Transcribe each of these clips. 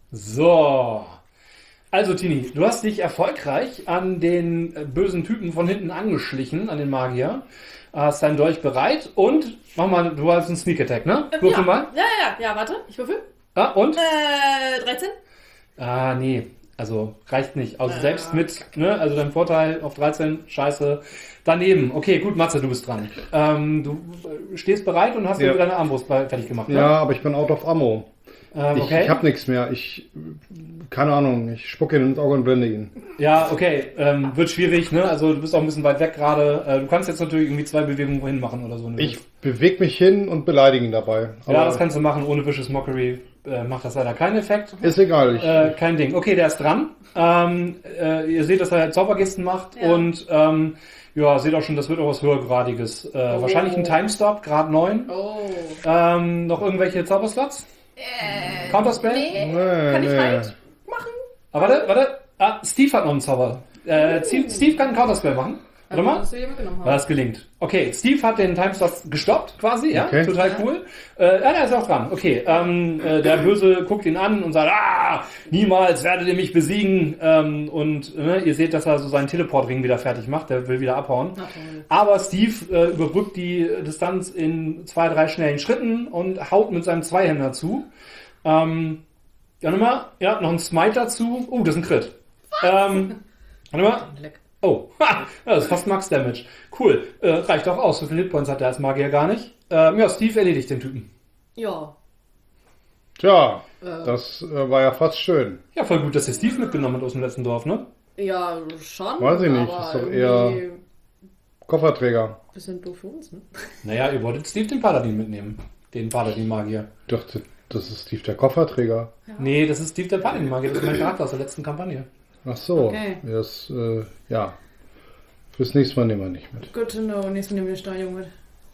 So. Also Tini, du hast dich erfolgreich an den bösen Typen von hinten angeschlichen, an den Magier. Hast deinen Dolch bereit und mach mal, du hast einen Sneak Attack, ne? Würfel mal. Ja, warte, ich würfel. Ah, und? 13. Nee, also reicht nicht. Also selbst mit, ne, also dein Vorteil auf 13, scheiße, daneben. Okay, gut, Matze, du bist dran. Du stehst bereit und hast deine Armbrust fertig gemacht, ne? Ja, aber ich bin out of ammo. Okay. Ich hab nichts mehr. Keine Ahnung, ich spucke ihn ins Auge und blende ihn. Ja, okay, wird schwierig, ne? Also du bist auch ein bisschen weit weg gerade. Du kannst jetzt natürlich irgendwie 2 Bewegungen wohin machen oder so. Ich bewege mich hin und beleidige ihn dabei. Ja, das kannst du machen, ohne Vicious Mockery macht das leider keinen Effekt. Ist egal. Kein Ding. Okay, der ist dran. Ihr seht, dass er Zaubergesten macht und seht auch schon, das wird auch was höhergradiges. Wahrscheinlich ein Timestop, Grad 9. Noch irgendwelche Zauberslots? Counterspell? Nee. Kann ich halt machen? Warte. Steve hat noch einen Zauber. Steve kann einen Counterspell machen. Warte mal. Das gelingt. Okay, Steve hat den Timestop gestoppt quasi, ja? Okay. Total cool. Der ist auch dran. Okay, der Böse guckt ihn an und sagt, niemals werdet ihr mich besiegen. Ihr seht, dass er so seinen Teleportring wieder fertig macht. Der will wieder abhauen. Aber Steve überbrückt die Distanz in 2, 3 schnellen Schritten und haut mit seinem Zweihänder zu. Ja, noch ein Smite dazu. Das ist ein Crit. Warte mal. Oh, das ist fast Max Damage. Cool, reicht auch aus. So viele Hitpoints hat der als Magier gar nicht. Steve erledigt den Typen. Ja. Tja, das war ja fast schön. Ja, voll gut, dass ihr Steve mitgenommen hat aus dem letzten Dorf, ne? Ja, schon. Weiß ich nicht, ist doch eher Kofferträger. Bisschen doof für uns, ne? Naja, ihr wolltet Steve den Paladin mitnehmen. Den Paladin-Magier. Ich dachte, das ist Steve der Kofferträger. Ja. Nee, das ist Steve der Paladin-Magier. Das ist mein Charakter aus der letzten Kampagne. Ach so. Okay. Das, fürs nächste Mal nehmen wir nicht mit. Good to know. Nächstes Mal nehmen wir eine Steigung mit.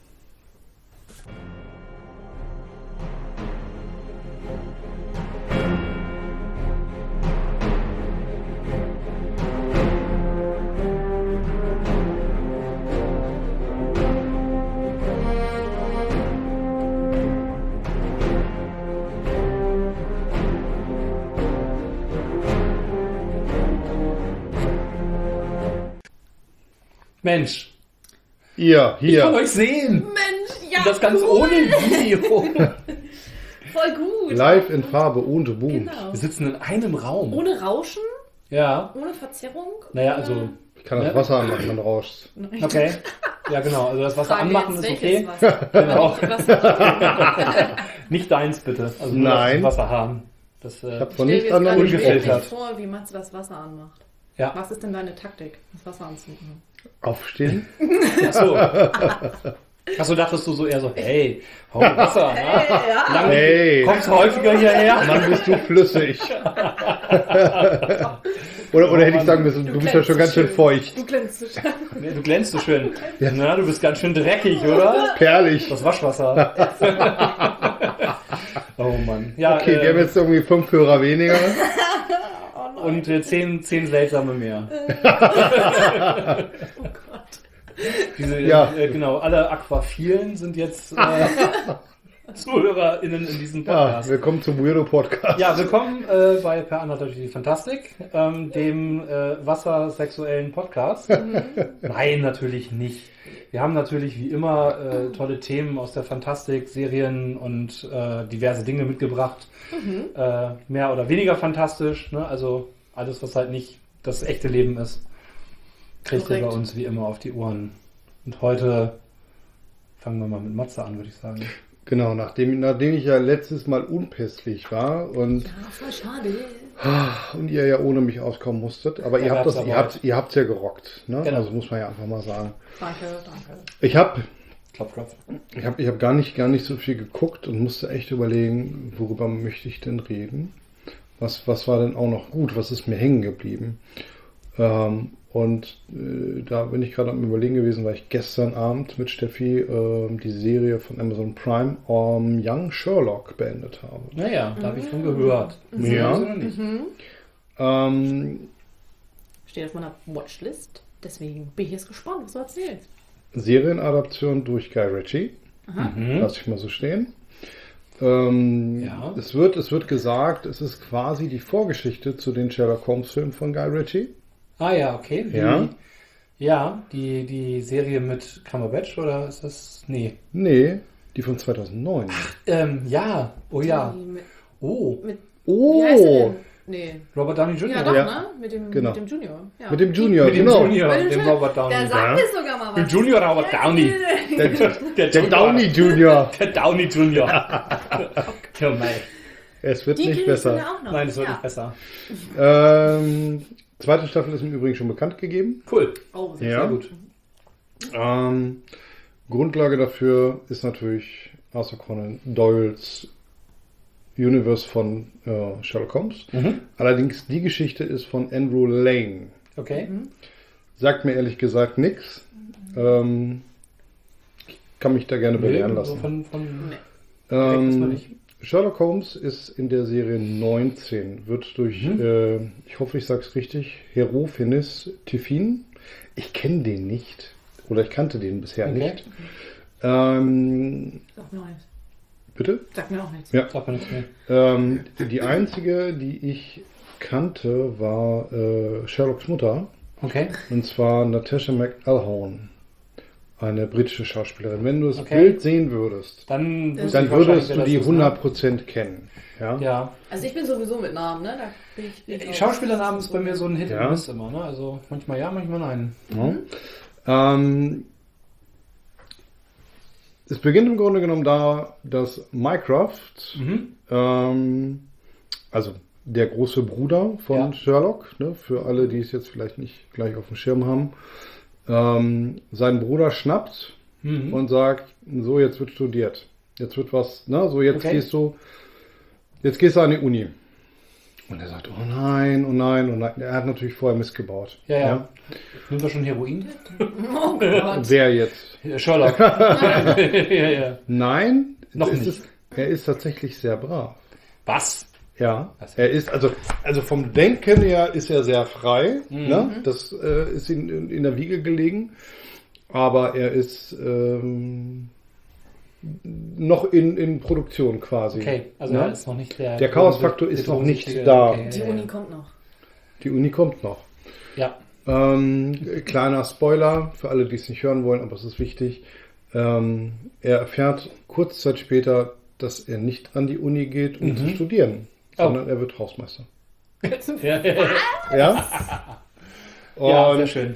Mensch, Ihr, ich kann hier. euch sehen. Mensch, ja. Und das Ganze cool. ohne Video. Voll gut. Live in Farbe, ohne Boom. Genau. Wir sitzen in einem Raum. Ohne Rauschen, Ja. ohne Verzerrung. Naja, also, Ich kann das Wasser anmachen, wenn du rauschst. okay. Ja, genau. Also das Wasser Frage anmachen jetzt, ist welches okay. Wasser? Genau. Was- Nicht deins, bitte. Also nur Nein. aus dem Wasserhahn. Das, Ich habe von Stell dir nichts jetzt anderem gerade ungefiltert. gesprochen. wirklich vor, wie Matze das Wasser anmacht. ja. Was ist denn deine Taktik, das Wasser anzumachen? Aufstehen? Achso, dachtest du so eher so, hey, hau Wasser. ja. Hey, Kommst du häufiger hierher? Mann, bist du flüssig. oder hätte ich sagen müssen, du bist ja schon ganz schön feucht. Du glänzt so schön. Nee, du glänzt so schön. Na, du bist ganz schön dreckig, oder? Perlig. Das Waschwasser. Oh Mann. Ja, Okay, wir haben jetzt irgendwie 5 Hörer weniger. und 10 seltsame mehr. Oh Gott. Diese, Ja. genau, alle Aquaphilen sind jetzt ZuhörerInnen in diesem Ja, Podcast. willkommen zum Weirdo Podcast. Ja, willkommen bei Per Anna durch die Fantastik, dem wassersexuellen Podcast. Nein, natürlich nicht. Wir haben natürlich wie immer tolle Themen aus der Fantastik, Serien und diverse Dinge mitgebracht. Mehr oder weniger fantastisch, ne? Also alles, was halt nicht das echte Leben ist, kriegt ihr bei Korrekt. uns wie immer auf die Ohren. Und heute fangen wir mal mit Matze an, würde ich sagen. Genau, nachdem ich ja letztes Mal unpässlich war und Voll schade. ihr ja ohne mich auskommen musstet, aber ihr habt Erwerbsarbeit. habt's ja gerockt, ne? Genau. Also muss man ja einfach mal sagen. Danke. Ich habe Klopf, klopf. ich hab gar nicht so viel geguckt und musste echt überlegen, worüber möchte ich denn reden? Was war denn auch noch gut? Was ist mir hängen geblieben? Da bin ich gerade am Überlegen gewesen, weil ich gestern Abend mit Steffi die Serie von Amazon Prime Young Sherlock beendet habe. Naja, da habe ich von gehört. Ja. Oder nicht? Steht auf meiner Watchlist. Deswegen bin ich jetzt gespannt, was du erzählst. Serienadaption durch Guy Ritchie. Lass ich mal so stehen. Ja. Es wird gesagt, es ist quasi die Vorgeschichte zu den Sherlock Holmes-Filmen von Guy Ritchie. Ah ja, okay. Ja. Ja, die Serie mit Cumberbatch oder ist das? Nee. Nee, die von 2009. Ja, oh ja. Die mit, Oh, mit, Oh, Wie heißt der denn? Nee. Robert Downey Jr. Ja, doch, Ja. ne? Mit dem, Genau. mit dem Junior. Ja. mit dem Junior, Mit dem genau. Junior, Mit dem dem Junior. Robert Downey. Der sagt es sogar mal was. Dem Junior Robert Downey. Der Downey Junior. Der Downey Junior. Ja, nein. Es wird Die nicht kennst du besser. ja auch noch. Nein, das wird ja. nicht besser. Zweite Staffel ist im Übrigen schon bekannt gegeben. Cool. Oh, sehr Ja. Sehr gut. Grundlage dafür ist natürlich Arthur Conan Doyles Universe von Sherlock Holmes. Mhm. Allerdings die Geschichte ist von Andrew Lane. Okay. Sagt mir ehrlich gesagt nichts. Ich kann mich da gerne belehren Nee, so lassen. von Nee. direkt ist man nicht. Sherlock Holmes ist in der Serie 19, wird durch, ich hoffe, ich sage es richtig, Hieronymus Tiffin. Ich kenne den nicht. Oder ich kannte den bisher Okay. nicht. Sagt mir auch nichts. Bitte? Sagt mir auch nichts. Ja. Sagt man nichts mehr. Die einzige, die ich kannte, war Sherlocks Mutter. Okay. Und zwar Natasha McElhone. Eine britische Schauspielerin. Wenn du das Okay. Bild sehen würdest, Dann Dann, wüsste ich dann wahrscheinlich, würdest wer du das die ist, ne? 100% kennen. Ja? Ja. Also ich bin sowieso mit Namen, ne? Da bin ich raus. Schauspielernamen ist bei mir so ein Hit Ja. and Miss immer, ne? Also manchmal ja, manchmal nein. Ja. Es beginnt im Grunde genommen da, dass Mycroft, also der große Bruder von Ja. Sherlock, ne, für alle, die es jetzt vielleicht nicht gleich auf dem Schirm haben, seinen Bruder schnappt und sagt, so, jetzt wird studiert. Jetzt wird was, ne, so jetzt Okay. jetzt gehst du an die Uni. Und er sagt, oh nein, oh nein, oh nein. Er hat natürlich vorher missgebaut. Ja. Nimmt er schon Heroin? Oh Gott. Wer jetzt? Sherlock. ja. Nein, Noch es nicht. Ist, er ist tatsächlich sehr brav. Was? Ja, Was? er ist, also vom Denken her ist er sehr frei. Ne? Das ist ihm in der Wiege gelegen. Aber er ist noch in Produktion quasi. Okay, also Ne? er ist noch nicht der... Der Chaosfaktor ist noch nicht da. Okay, Die Uni kommt noch. Die Uni kommt noch. Ja. Kleiner Spoiler für alle, die es nicht hören wollen, aber es ist wichtig. Er erfährt kurz Zeit später, dass er nicht an die Uni geht, um zu studieren, sondern er wird Hausmeister. Ja. Ja? Ja, Und, sehr schön.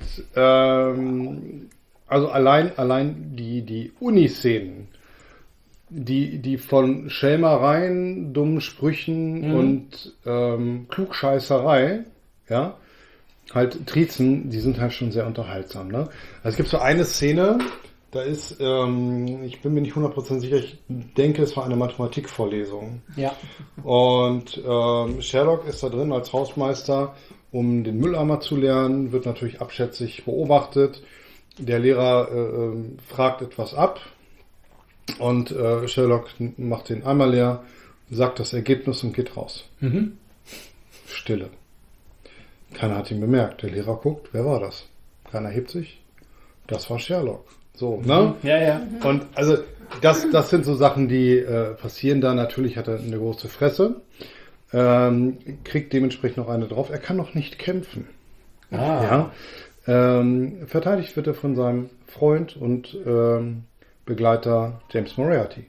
also allein die Uni-Szenen, die von Schelmereien, dummen Sprüchen und Klugscheißerei, ja, halt Trizen, die sind halt schon sehr unterhaltsam. Ne? Also es gibt so eine Szene, da ist, ich bin mir nicht 100% sicher, ich denke, es war eine Mathematikvorlesung. Ja. Und Sherlock ist da drin als Hausmeister, um den Mülleimer zu lernen, wird natürlich abschätzig beobachtet. Der Lehrer fragt etwas ab und Sherlock macht den Eimer leer, sagt das Ergebnis und geht raus. Stille. Keiner hat ihn bemerkt. Der Lehrer guckt, wer war das? Keiner hebt sich. Das war Sherlock. So, ne? Ja. Und also das sind so Sachen, die passieren da. Natürlich hat er eine große Fresse. Kriegt dementsprechend noch eine drauf. Er kann noch nicht kämpfen. Ah. Ja. Verteidigt wird er von seinem Freund und Begleiter James Moriarty.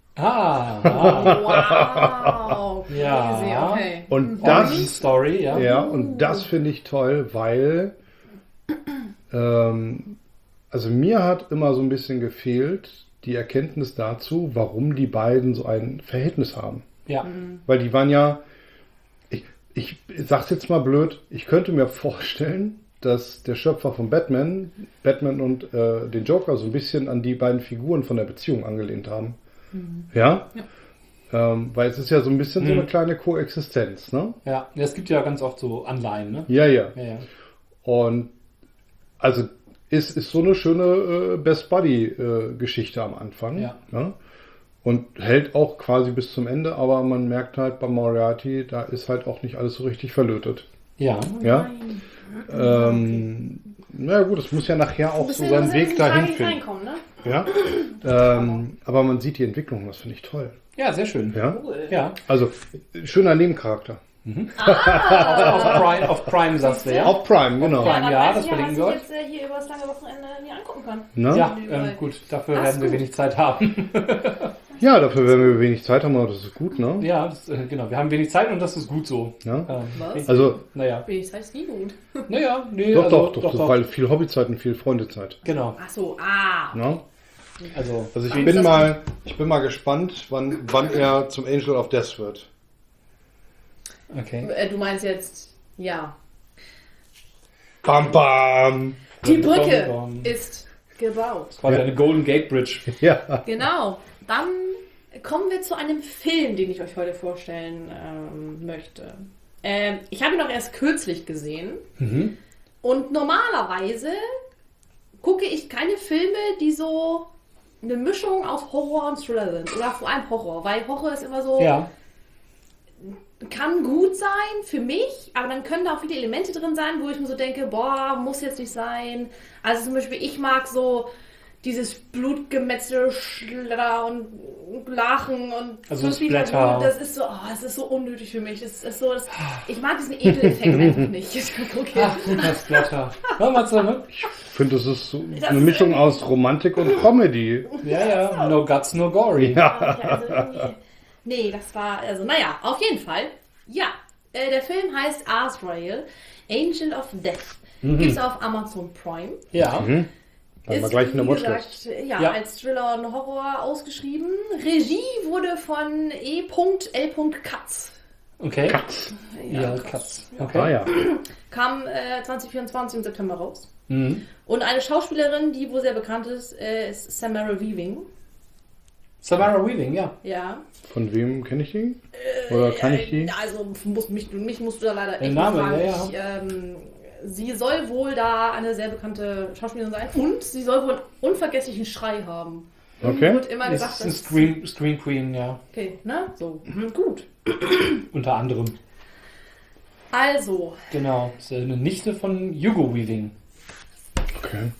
Wow. Ja. Crazy, okay. Und Origin Story, ja. Ja, und das finde ich toll, weil also mir hat immer so ein bisschen gefehlt die Erkenntnis dazu, warum die beiden so ein Verhältnis haben. Ja. Weil die waren ja, ich sag's jetzt mal blöd, ich könnte mir vorstellen, dass der Schöpfer von Batman und den Joker so ein bisschen an die beiden Figuren von der Beziehung angelehnt haben. Ja? Weil es ist ja so ein bisschen so eine kleine Koexistenz, ne? Ja, es gibt ja ganz oft so Anleihen, ne? Ja. Ja. Und also ist so eine schöne Best Buddy Geschichte am Anfang. Ja. Ne? Und hält auch quasi bis zum Ende, aber man merkt halt bei Moriarty, da ist halt auch nicht alles so richtig verlötet. Ja. Ja. Na gut, es muss ja nachher auch so seinen Weg dahin finden. Reinkommen, ne? Ja? Aber man sieht die Entwicklung, das finde ich toll. Ja, sehr schön. Ja? Cool. Ja. Also, schöner Nebencharakter. Auf Prime sagst du, ja? Auf Prime, genau. Prime. dann Ja, weiß das ich verlinken was wir ich jetzt hier über das lange Wochenende mir angucken kann. Ne? Ja, Überall. gut, dafür Das werden ist wir gut. wenig Zeit haben. Ja, dafür werden wir wenig Zeit haben, aber das ist gut, ne? Ja, genau. Wir haben wenig Zeit und das ist gut so. Ja? Was? Also, Naja. Das heißt nie gut. Naja, nee, doch, also, weil viel Hobbyzeit und viel Freundezeit. Genau. Ach so, Ne? Also Also Wann ich ist bin das mal gespannt, wann er zum Angel of Death wird. okay. Du meinst jetzt, ja. Bam, bam! Die Brücke Bom, bom. ist gebaut. Quasi eine Golden Gate Bridge. Ja. Genau. Dann kommen wir zu einem Film, den ich euch heute vorstellen möchte. Ich habe ihn auch erst kürzlich gesehen. Und normalerweise gucke ich keine Filme, die so eine Mischung aus Horror und Thriller sind. Oder vor allem Horror. Weil Horror ist immer so, Ja. kann gut sein für mich, aber dann können da auch viele Elemente drin sein, wo ich mir so denke, boah, muss jetzt nicht sein. Also zum Beispiel, ich mag so dieses Blutgemetzel, Schletter und Lachen und Also Fliegen Splatter. und das ist so, es ist so unnötig für mich. Das ist so, ich mag diesen Ekeleffekt einfach nicht. Okay. Ach, das Blätter. Ja, Matze, ne? Ich finde, das ist so Das eine ist Mischung irgendwie- aus Romantik und Comedy. Ja. No guts, no gory. Also irgendwie- nee, das war, also naja, auf jeden Fall. Ja, der Film heißt Azrael, Angel of Death. Gibt's auf Amazon Prime. Ja. Dann mal gleich in der wie Watchlist. gesagt, Ja. als Thriller und Horror ausgeschrieben. Regie wurde von E.L. Katz. Okay. Katz. Ja, Katz. Ah Okay. ja. Kam 2024 im September raus. Mhm. Und eine Schauspielerin, die wohl sehr bekannt ist, ist Samara Weaving. Samara Weaving, ja. Ja. Von wem kenne ich die? Oder kann ich die? Also mich musst du da leider echt Name, fragen. ja. Sie soll wohl da eine sehr bekannte Schauspielerin sein und sie soll wohl einen unvergesslichen Schrei haben. Okay. Wird immer Ist gesagt, ein Scream Queen, ja. okay, ne? So, gut. Unter anderem. Also, Genau. Ist eine Nichte von Hugo Weaving. Okay.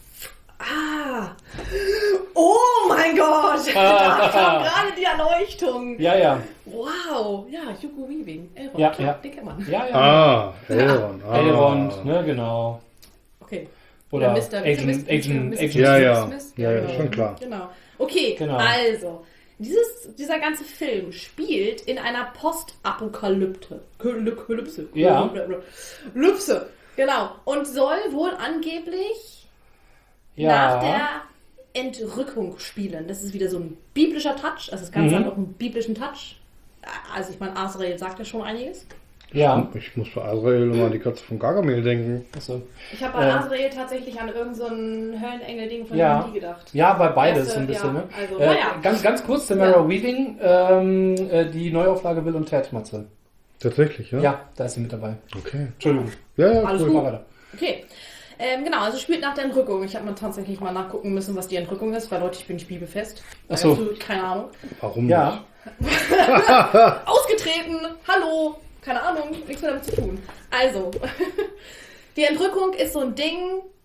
oh mein Gott, da kam gerade die Erleuchtung. Ja, ja. Wow, ja, Hugo Weaving, Elrond, Ja, klar, ja. den kennt man. Ja, ja. Ah, Elrond. Ah. Elrond, ne, genau. Okay. Oder Mr. Agent Ja, Smith. ja, schon klar. Genau. Okay, Genau. also, dieser ganze Film spielt in einer Postapokalypse. Ja. Lypse, genau. Und soll wohl angeblich Ja. nach der Entrückung spielen. Das ist wieder so ein biblischer Touch. Also das Ganze hat auch einen biblischen Touch. Also ich meine, Azrael sagt ja schon einiges. Ja. Ich muss bei Azrael immer an die Katze von Gargamel denken. Achso. Ich habe bei Azrael tatsächlich an irgend so ein Höllenengel-Ding von Ja. Handy gedacht. Ja, bei beides Erste, so ein bisschen, ja, ne? also, naja. Ganz kurz, Samara Weaving, die Neuauflage Bill und Ted, Matze. Tatsächlich, ja? Ja, da ist sie mit dabei. Okay. Entschuldigung. Ja, Alles cool. Mach weiter. Okay. Genau, also spielt nach der Entrückung. Ich habe mal tatsächlich mal nachgucken müssen, was die Entrückung ist, weil Leute, ich bin nicht bibelfest. Ach so. Absolut keine Ahnung. Warum Ja. Ausgetreten! Hallo! Keine Ahnung, nichts mehr damit zu tun. Also, die Entrückung ist so ein Ding.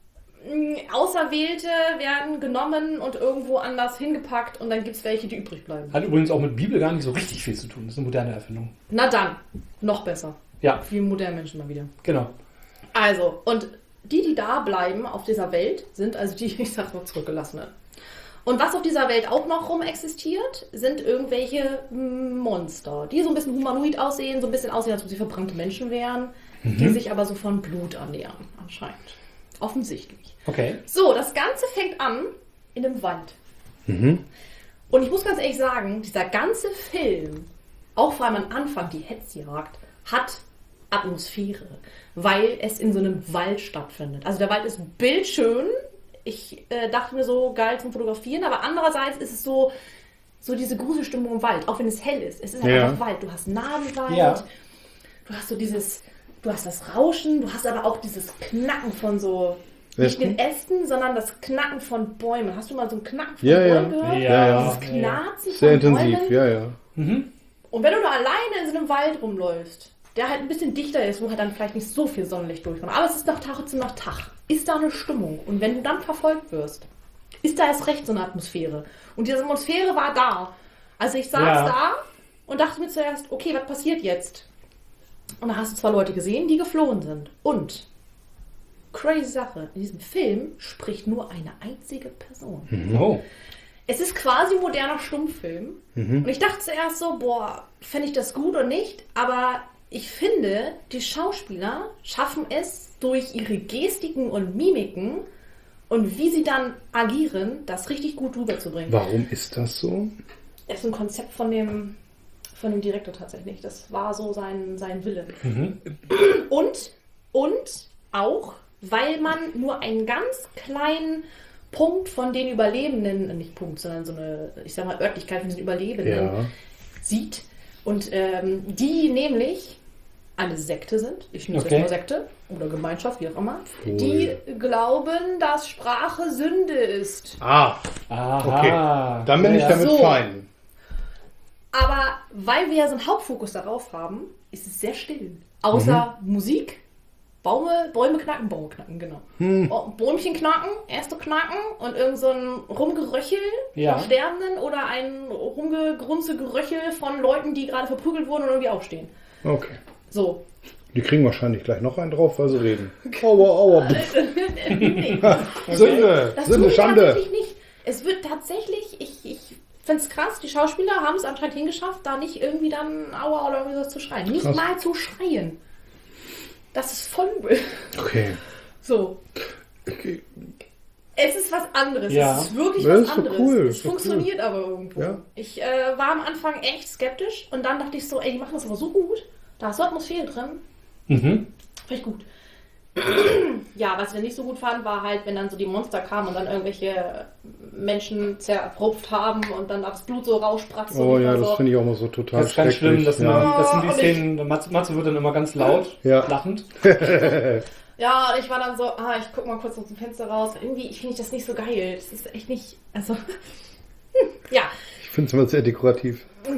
Auserwählte werden genommen und irgendwo anders hingepackt und dann gibt es welche, die übrig bleiben. Hat übrigens auch mit Bibel gar nicht so richtig viel zu tun. Das ist eine moderne Erfindung. Na dann, noch besser. Ja, Viel moderne Menschen mal wieder. genau. Also, und die da bleiben auf dieser Welt, sind also die, ich sag mal, Zurückgelassenen. Und was auf dieser Welt auch noch rum existiert, sind irgendwelche Monster, die so ein bisschen humanoid aussehen, so ein bisschen aussehen, als ob sie verbrannte Menschen wären, die sich aber so von Blut ernähren, anscheinend. Offensichtlich. Okay. So, das Ganze fängt an in einem Wald. Und ich muss ganz ehrlich sagen, dieser ganze Film, auch vor allem am Anfang, die Hetzjagd, hat Atmosphäre, weil es in so einem Wald stattfindet. Also der Wald ist bildschön. Ich dachte mir so, geil zum Fotografieren, aber andererseits ist es so diese Gruselstimmung im Wald, auch wenn es hell ist. Es ist halt Ja. einfach Wald. Du hast Nadelwald, Ja. du hast so du hast das Rauschen, du hast aber auch dieses Knacken von so, nicht Ästen? den Ästen, sondern das Knacken von Bäumen. Hast du mal so ein Knacken von Ja, Bäumen ja. gehört? Ja. Dieses Knarzen Sehr von intensiv, Bäumen. ja, ja. Und wenn du da alleine in so einem Wald rumläufst, der halt ein bisschen dichter ist, wo halt dann vielleicht nicht so viel Sonnenlicht durchkommt, aber es ist trotzdem noch Tag, ist da eine Stimmung. Und wenn du dann verfolgt wirst, ist da erst recht so eine Atmosphäre. Und diese Atmosphäre war da. Also ich saß da und dachte mir zuerst, okay, was passiert jetzt? Und da hast du 2 Leute gesehen, die geflohen sind. Und, crazy Sache, in diesem Film spricht nur eine einzige Person. Oh. Es ist quasi ein moderner Stummfilm. Und ich dachte zuerst so, boah, fände ich das gut oder nicht? Aber ich finde, die Schauspieler schaffen es durch ihre Gestiken und Mimiken und wie sie dann agieren, das richtig gut rüberzubringen. Warum ist das so? Das ist ein Konzept von dem Direktor tatsächlich. Das war so sein Wille. Und auch, weil man nur einen ganz kleinen Punkt von den Überlebenden, nicht Punkt, sondern so eine, ich sag mal, Örtlichkeit von den Überlebenden sieht. Und die nämlich eine Sekte sind, ich nenne es jetzt mal Sekte oder Gemeinschaft, wie auch immer, die glauben, dass Sprache Sünde ist. Aha. Okay, dann bin ich damit fein. Aber weil wir ja so einen Hauptfokus darauf haben, ist es sehr still. Außer Musik, Bäume knacken, genau. Bäumchen knacken, erste knacken und irgend so ein Rumgeröchel von Sterbenden oder ein rumgegrunze Geröchel von Leuten, die gerade verprügelt wurden und irgendwie aufstehen. Okay. So. Die kriegen wahrscheinlich gleich noch einen drauf, weil sie reden. Aua. Nee. Sünde, Das Schande. tatsächlich nicht. Es wird tatsächlich, ich finde es krass, die Schauspieler haben es anscheinend hingeschafft, da nicht irgendwie dann Aua oder irgendwie was zu schreien. Nicht mal zu schreien. Das ist voll übel. Okay. So. Okay. Es ist was anderes. Ja. Es ist wirklich Das was ist so anderes. cool. Es funktioniert aber irgendwo. Ja. Ich war am Anfang echt skeptisch und dann dachte ich so, ey, die machen das aber so gut. Da ist so Atmosphäre drin. Finde ich gut. Ja, was wir nicht so gut fanden, war halt, wenn dann so die Monster kamen und dann irgendwelche Menschen zerrupft haben und dann das Blut so rausspratzte. Oh ja, so. das finde ich auch mal so total Das ist ganz schlimm. Das sind die und Szenen, Matze wird dann immer ganz laut, lachend. Ja, und ich war dann so, ich guck mal kurz aus dem Fenster raus. Irgendwie finde ich das nicht so geil. Das ist echt nicht, also, ja. Ich finde es immer sehr dekorativ. Und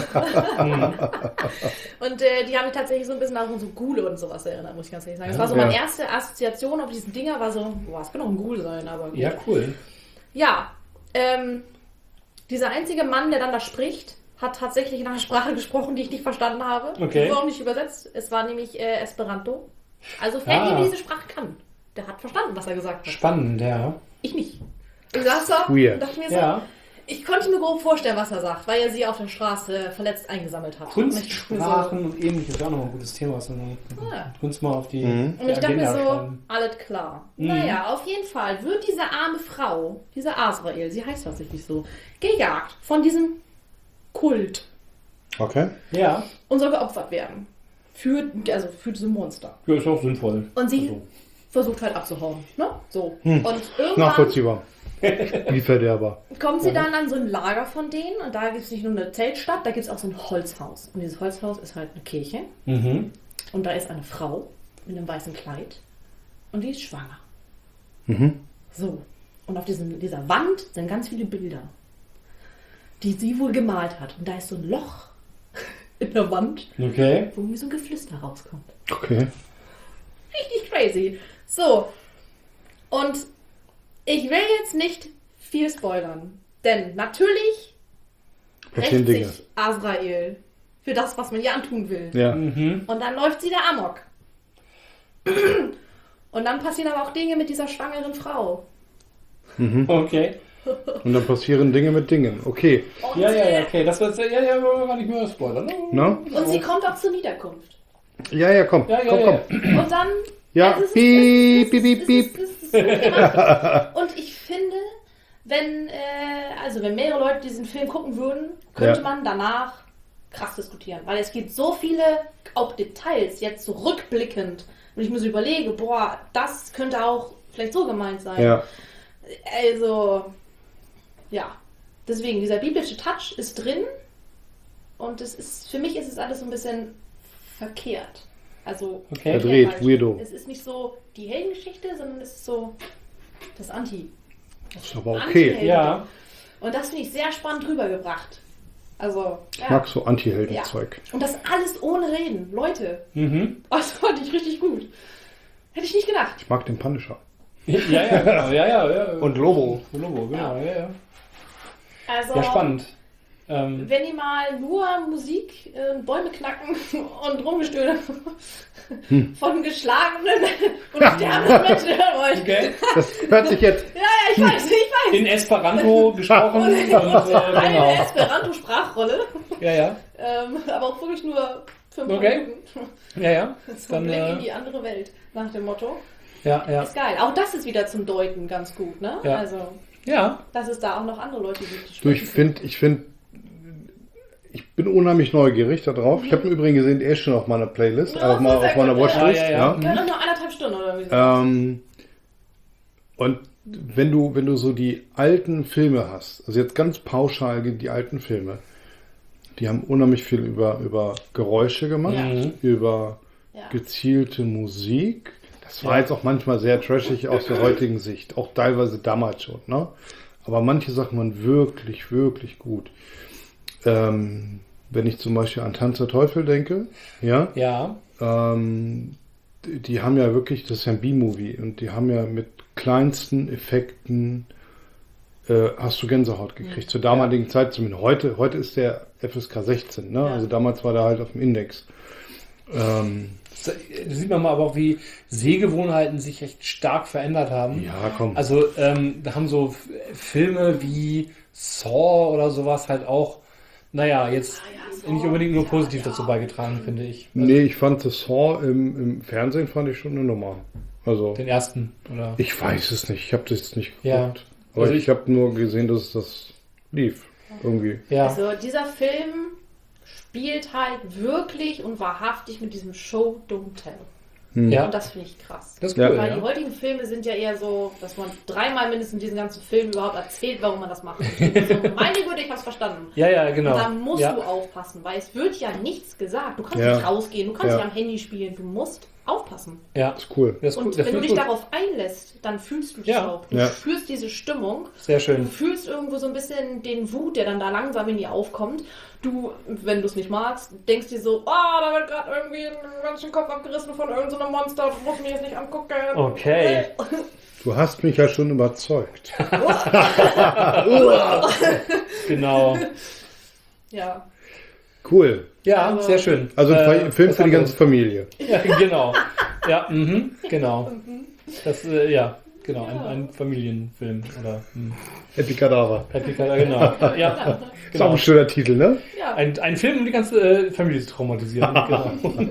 die haben mich tatsächlich so ein bisschen an so Ghule und sowas erinnert, muss ich ganz ehrlich sagen. Das war so meine erste Assoziation auf diesen Dinger, war so, boah, es kann doch ein Ghoul sein, aber gut. Ja, cool. Ja, dieser einzige Mann, der dann da spricht, hat tatsächlich in einer Sprache gesprochen, die ich nicht verstanden habe. Okay. Die war auch nicht übersetzt. Es war nämlich Esperanto. Also wer eben diese Sprache kann, der hat verstanden, was er gesagt hat. Spannend, ja. Ich nicht. Ich saß da und dachte mir so, ich konnte mir grob vorstellen, was er sagt, weil er sie auf der Straße verletzt eingesammelt hat. Kunstsprachen und ähnliches ist auch noch ein gutes Thema. Was Kunst mal auf die Und ich dachte mir so, schreiben. alles klar. Naja, auf jeden Fall wird diese arme Frau, diese Azrael, sie heißt tatsächlich so, gejagt von diesem Kult. Okay. Ja. Und soll geopfert werden. Für diese Monster. Ja, ist auch sinnvoll. Und sie versucht halt abzuhauen. Ne? So. Und irgendwann Nachvollziehbar. Wie verderber. kommt sie dann an so ein Lager von denen und da gibt es nicht nur eine Zeltstadt, da gibt es auch so ein Holzhaus. Und dieses Holzhaus ist halt eine Kirche. Und da ist eine Frau in einem weißen Kleid und die ist schwanger. So. Und auf dieser Wand sind ganz viele Bilder, die sie wohl gemalt hat. Und da ist so ein Loch in der Wand, wo irgendwie so ein Geflüster rauskommt. Okay. Richtig crazy. So. Und ich will jetzt nicht viel spoilern. Denn natürlich rächt sich Azrael für das, was man ihr antun will. Ja. Und dann läuft sie da amok. Und dann passieren aber auch Dinge mit dieser schwangeren Frau. Okay. Und dann passieren Dinge mit Dingen. Okay. Und okay. Das wird wollen wir gar nicht mehr spoilern. No? Und sie kommt auch zur Niederkunft. Ja, komm. Komm. Und dann... Ja, also piep. Und ich finde, wenn mehrere Leute diesen Film gucken würden, könnte man danach krass diskutieren. Weil es gibt so viele, auch Details, jetzt so rückblickend, wenn ich mir so überlege, boah, das könnte auch vielleicht so gemeint sein. Ja. Also, ja. Deswegen, dieser biblische Touch ist drin und für mich ist es alles so ein bisschen verkehrt. Also, verdreht, weirdo. Es ist nicht so die Heldengeschichte, sondern es ist so das Anti. Das ist aber okay. Ja. Und das finde ich sehr spannend rübergebracht. Also, ich mag so Anti-Helden-Zeug. Und das alles ohne Reden. Leute. Das fand ich richtig gut. Hätte ich nicht gedacht. Ich mag den Punisher. Ja, genau. Ja. Und Lobo. Lobo, genau, ja. Also, Ja, spannend. wenn ihr mal nur Musik, Bäume knacken und Rumgestöhne von geschlagenen und sterbenden Menschen hören wollt. Okay. Das hört sich jetzt... Ja, ich weiß. In Esperanto gesprochen und Eine genau. Esperanto-Sprachrolle, Ja. aber auch wirklich nur 5 Okay. Minuten. Ja. So Dann, ein Blick in die andere Welt, nach dem Motto. ja. Ist geil. Auch das ist wieder zum Deuten ganz gut, ne? Ja. Also, Ja. dass es da auch noch andere Leute gibt, die Du, ich bin unheimlich neugierig da drauf. Ich habe im Übrigen gesehen, der ist schon auf meiner Playlist, Ja, auf meiner Watchlist. Ja. Ja. können auch nur 1,5 Stunden oder wie so. Und wenn du so die alten Filme hast, also jetzt ganz pauschal die alten Filme, die haben unheimlich viel über Geräusche gemacht, Ja. über Ja. gezielte Musik. Das war Ja. jetzt auch manchmal sehr trashig aus der heutigen Sicht, auch teilweise damals schon, ne? Aber manche Sachen waren wirklich, wirklich gut. Wenn ich zum Beispiel an Tanz der Teufel denke, ja, Ja. die haben ja wirklich, das ist ja ein B-Movie und die haben ja mit kleinsten Effekten hast du Gänsehaut gekriegt. Zur damaligen Zeit zumindest. Heute ist der FSK 16, ne? Ja. Also damals war der halt auf dem Index. Da sieht man mal aber auch, wie Sehgewohnheiten sich echt stark verändert haben. Ja, komm. Also da haben so Filme wie Saw oder sowas halt auch, naja, jetzt Saw, nicht unbedingt nur positiv ja. dazu beigetragen, finde ich. Nee, ich fand das Saw im Fernsehen fand ich schon eine Nummer. Also, Den ersten, oder? ich weiß es nicht. Ich habe das jetzt nicht geguckt. Ja. Aber Also ich habe nur gesehen, dass das lief. Irgendwie. Ja. Also dieser Film spielt halt wirklich und wahrhaftig mit diesem Show Don't Tell. Ja. Und das finde ich krass. Das ist Ja. cool, Weil ja. die heutigen Filme sind ja eher so, dass man 3-mal mindestens diesen ganzen Film überhaupt erzählt, warum man das macht. So, meine Güte, ich hab's verstanden. Ja, genau. Und da musst ja. du aufpassen, weil es wird ja nichts gesagt. Du kannst Ja. nicht rausgehen, du kannst Ja. nicht am Handy spielen, du musst aufpassen. Ja, Das ist cool. das ist Und gut. Das wenn du finde dich ich gut. darauf einlässt, dann fühlst du das Ja. auch. Du Ja. spürst diese Stimmung. Sehr Du schön. fühlst irgendwo so ein bisschen den Wut, der dann da langsam in dir aufkommt. Du, wenn du es nicht magst, denkst dir so, da wird gerade irgendwie ein ganzen Kopf abgerissen von irgendeinem so Monster, du musst mich jetzt nicht angucken. Okay. Du hast mich ja schon überzeugt. Genau. Ja. Cool. Ja, Aber- sehr schön. Also ein Film das für die haben wir- ganze Familie. Ja, genau. Ja, genau. Das, ja, genau, Ja. ein Familienfilm oder Happy Kadaver. Happy Color, genau. Ja, Ist auch genau. ein schöner Titel, ne? Ja. Ein Film, um die ganze Familie zu traumatisieren. Genau.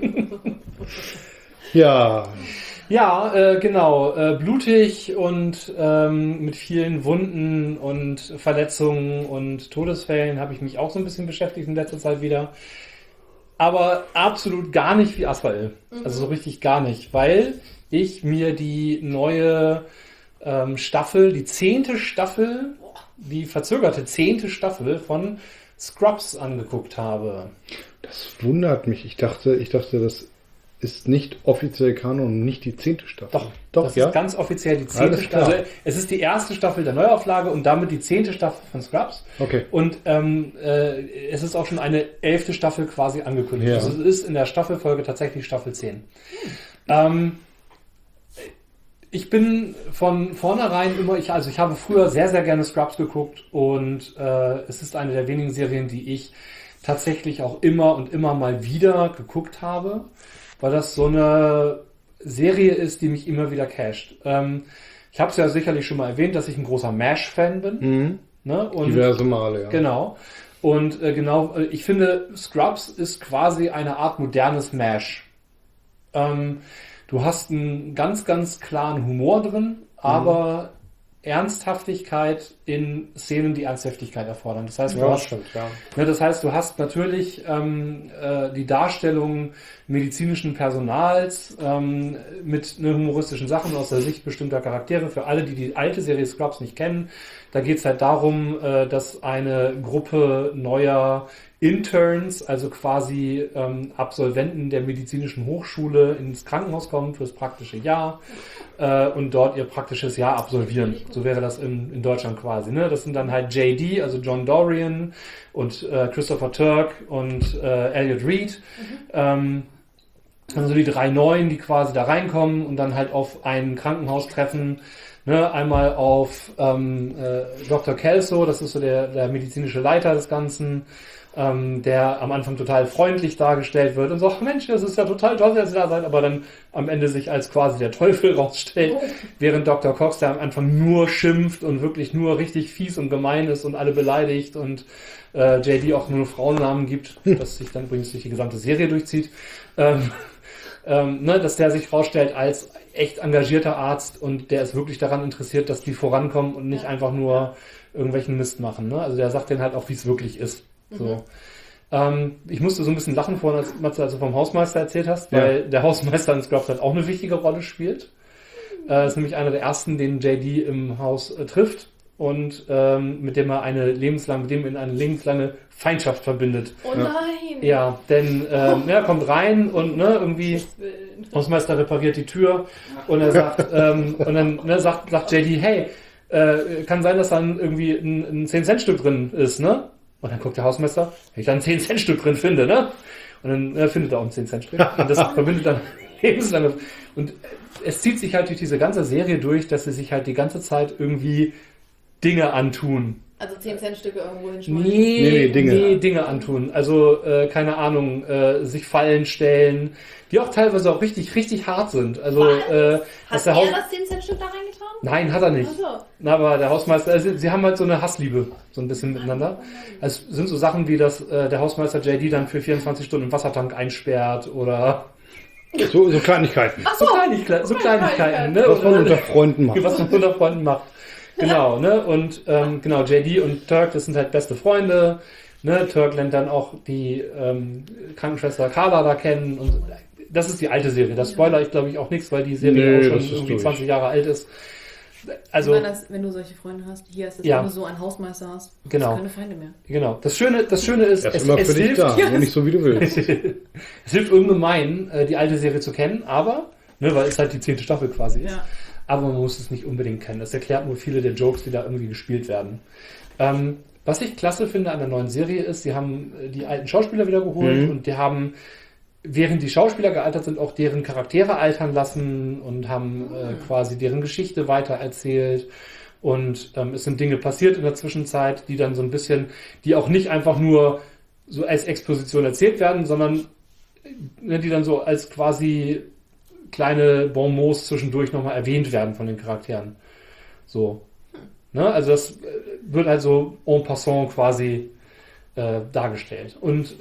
Ja. Ja, genau. Blutig und mit vielen Wunden und Verletzungen und Todesfällen habe ich mich auch so ein bisschen beschäftigt in letzter Zeit wieder. Aber absolut gar nicht wie Asrael. Also so richtig gar nicht, weil ich mir die neue Staffel, die 10. Staffel, die verzögerte 10. Staffel von Scrubs angeguckt habe. Das wundert mich. Ich dachte, das ist nicht offiziell Kanon und nicht die 10. Staffel. Doch, das ja. ist ganz offiziell die 10. Alles klar. Staffel. Also, es ist die erste Staffel der Neuauflage und damit die 10. Staffel von Scrubs. Okay. Und es ist auch schon eine 11. Staffel quasi angekündigt. Ja. Also es ist in der Staffelfolge tatsächlich Staffel 10. Ich bin von vornherein immer, ich habe früher sehr, sehr gerne Scrubs geguckt und es ist eine der wenigen Serien, die ich tatsächlich auch immer und immer mal wieder geguckt habe, weil das so eine Serie ist, die mich immer wieder casht. Ich habe es ja sicherlich schon mal erwähnt, dass ich ein großer MASH-Fan bin. Mhm. Ne? Und Diverse Male, ja. Genau. Und ich finde, Scrubs ist quasi eine Art modernes MASH. Du hast einen ganz, ganz klaren Humor drin, aber Ernsthaftigkeit in Szenen, die Ernsthaftigkeit erfordern. Das heißt, Ja, stimmt, ja. du hast natürlich die Darstellung medizinischen Personals mit humoristischen Sachen aus der Sicht bestimmter Charaktere. Für alle, die die alte Serie Scrubs nicht kennen, da geht es halt darum, dass eine Gruppe neuer Interns, also quasi Absolventen der medizinischen Hochschule ins Krankenhaus kommen fürs praktische Jahr und dort ihr praktisches Jahr absolvieren. So wäre das in Deutschland quasi. Ne? Das sind dann halt JD, also John Dorian und Christopher Turk und Elliot Reed. Also die 3 Neuen, die quasi da reinkommen und dann halt auf ein Krankenhaus treffen. Ne? Einmal auf Dr. Kelso, das ist so der medizinische Leiter des Ganzen, der am Anfang total freundlich dargestellt wird und sagt, Mensch, das ist ja total toll, dass ihr da seid, aber dann am Ende sich als quasi der Teufel rausstellt, während Dr. Cox, der am Anfang nur schimpft und wirklich nur richtig fies und gemein ist und alle beleidigt und JD auch nur Frauennamen gibt, das sich dann übrigens durch die gesamte Serie durchzieht, dass der sich rausstellt als echt engagierter Arzt und der ist wirklich daran interessiert, dass die vorankommen und nicht einfach nur irgendwelchen Mist machen. Ne? Also der sagt denen halt auch, wie es wirklich ist. So. Ich musste so ein bisschen lachen vorhin, als du vom Hausmeister erzählt hast, weil der Hausmeister in Scrubs halt auch eine wichtige Rolle spielt. Ist nämlich einer der ersten, den JD im Haus trifft und mit dem er eine lebenslange Feindschaft verbindet. Oh nein! Ja, denn er kommt rein und irgendwie Hausmeister repariert die Tür und er sagt und dann sagt JD, hey, kann sein, dass dann irgendwie ein 10-Cent-Stück drin ist, ne? Und dann guckt der Hausmeister, wenn ich da ein 10-Cent-Stück drin finde, ne? Und dann findet er auch ein 10-Cent-Stück. Und das verbindet dann lebenslange. Und es zieht sich halt durch diese ganze Serie durch, dass sie sich halt die ganze Zeit irgendwie Dinge antun. Also 10-Cent-Stücke irgendwo hinschmeißen? Nee, Dinge antun. Also, keine Ahnung, sich Fallen stellen, die auch teilweise auch richtig, richtig hart sind. Also, Hat er das das 10-Cent-Stück da reingetan? Nein, hat er nicht. Ach so. Na, aber der Hausmeister, also sie haben halt so eine Hassliebe, so ein bisschen miteinander. Es sind so Sachen wie, dass der Hausmeister JD dann für 24 Stunden im Wassertank einsperrt oder So Kleinigkeiten. Ach so. so Kleinigkeiten, ne? Was man unter Freunden macht. Was man unter Freunden macht. Genau, ne? Und JD und Turk, das sind halt beste Freunde. Ne? Turk lernt dann auch die Krankenschwester Carla da kennen. Und das ist die alte Serie. Das spoiler ich, glaube ich, auch nichts, weil die Serie auch schon irgendwie 20 Jahre alt ist. Also, wenn du solche Freunde hast, hier ist es, wenn du so einen Hausmeister hast, genau. hast du keine Feinde mehr. Genau. Das Schöne ist, es immer für dich hilft, da, nur nicht so wie du willst. es hilft ungemein, die alte Serie zu kennen, aber, weil es halt die 10. Staffel quasi ist. Ja. Aber man muss es nicht unbedingt kennen. Das erklärt nur viele der Jokes, die da irgendwie gespielt werden. Was ich klasse finde an der neuen Serie ist, sie haben die alten Schauspieler wieder geholt und die haben, während die Schauspieler gealtert sind, auch deren Charaktere altern lassen und haben quasi deren Geschichte weitererzählt. Und es sind Dinge passiert in der Zwischenzeit, die dann so ein bisschen, die auch nicht einfach nur so als Exposition erzählt werden, sondern die dann so als quasi kleine Bonmots zwischendurch nochmal erwähnt werden von den Charakteren. So. Ne? Also das wird also en passant quasi dargestellt. Und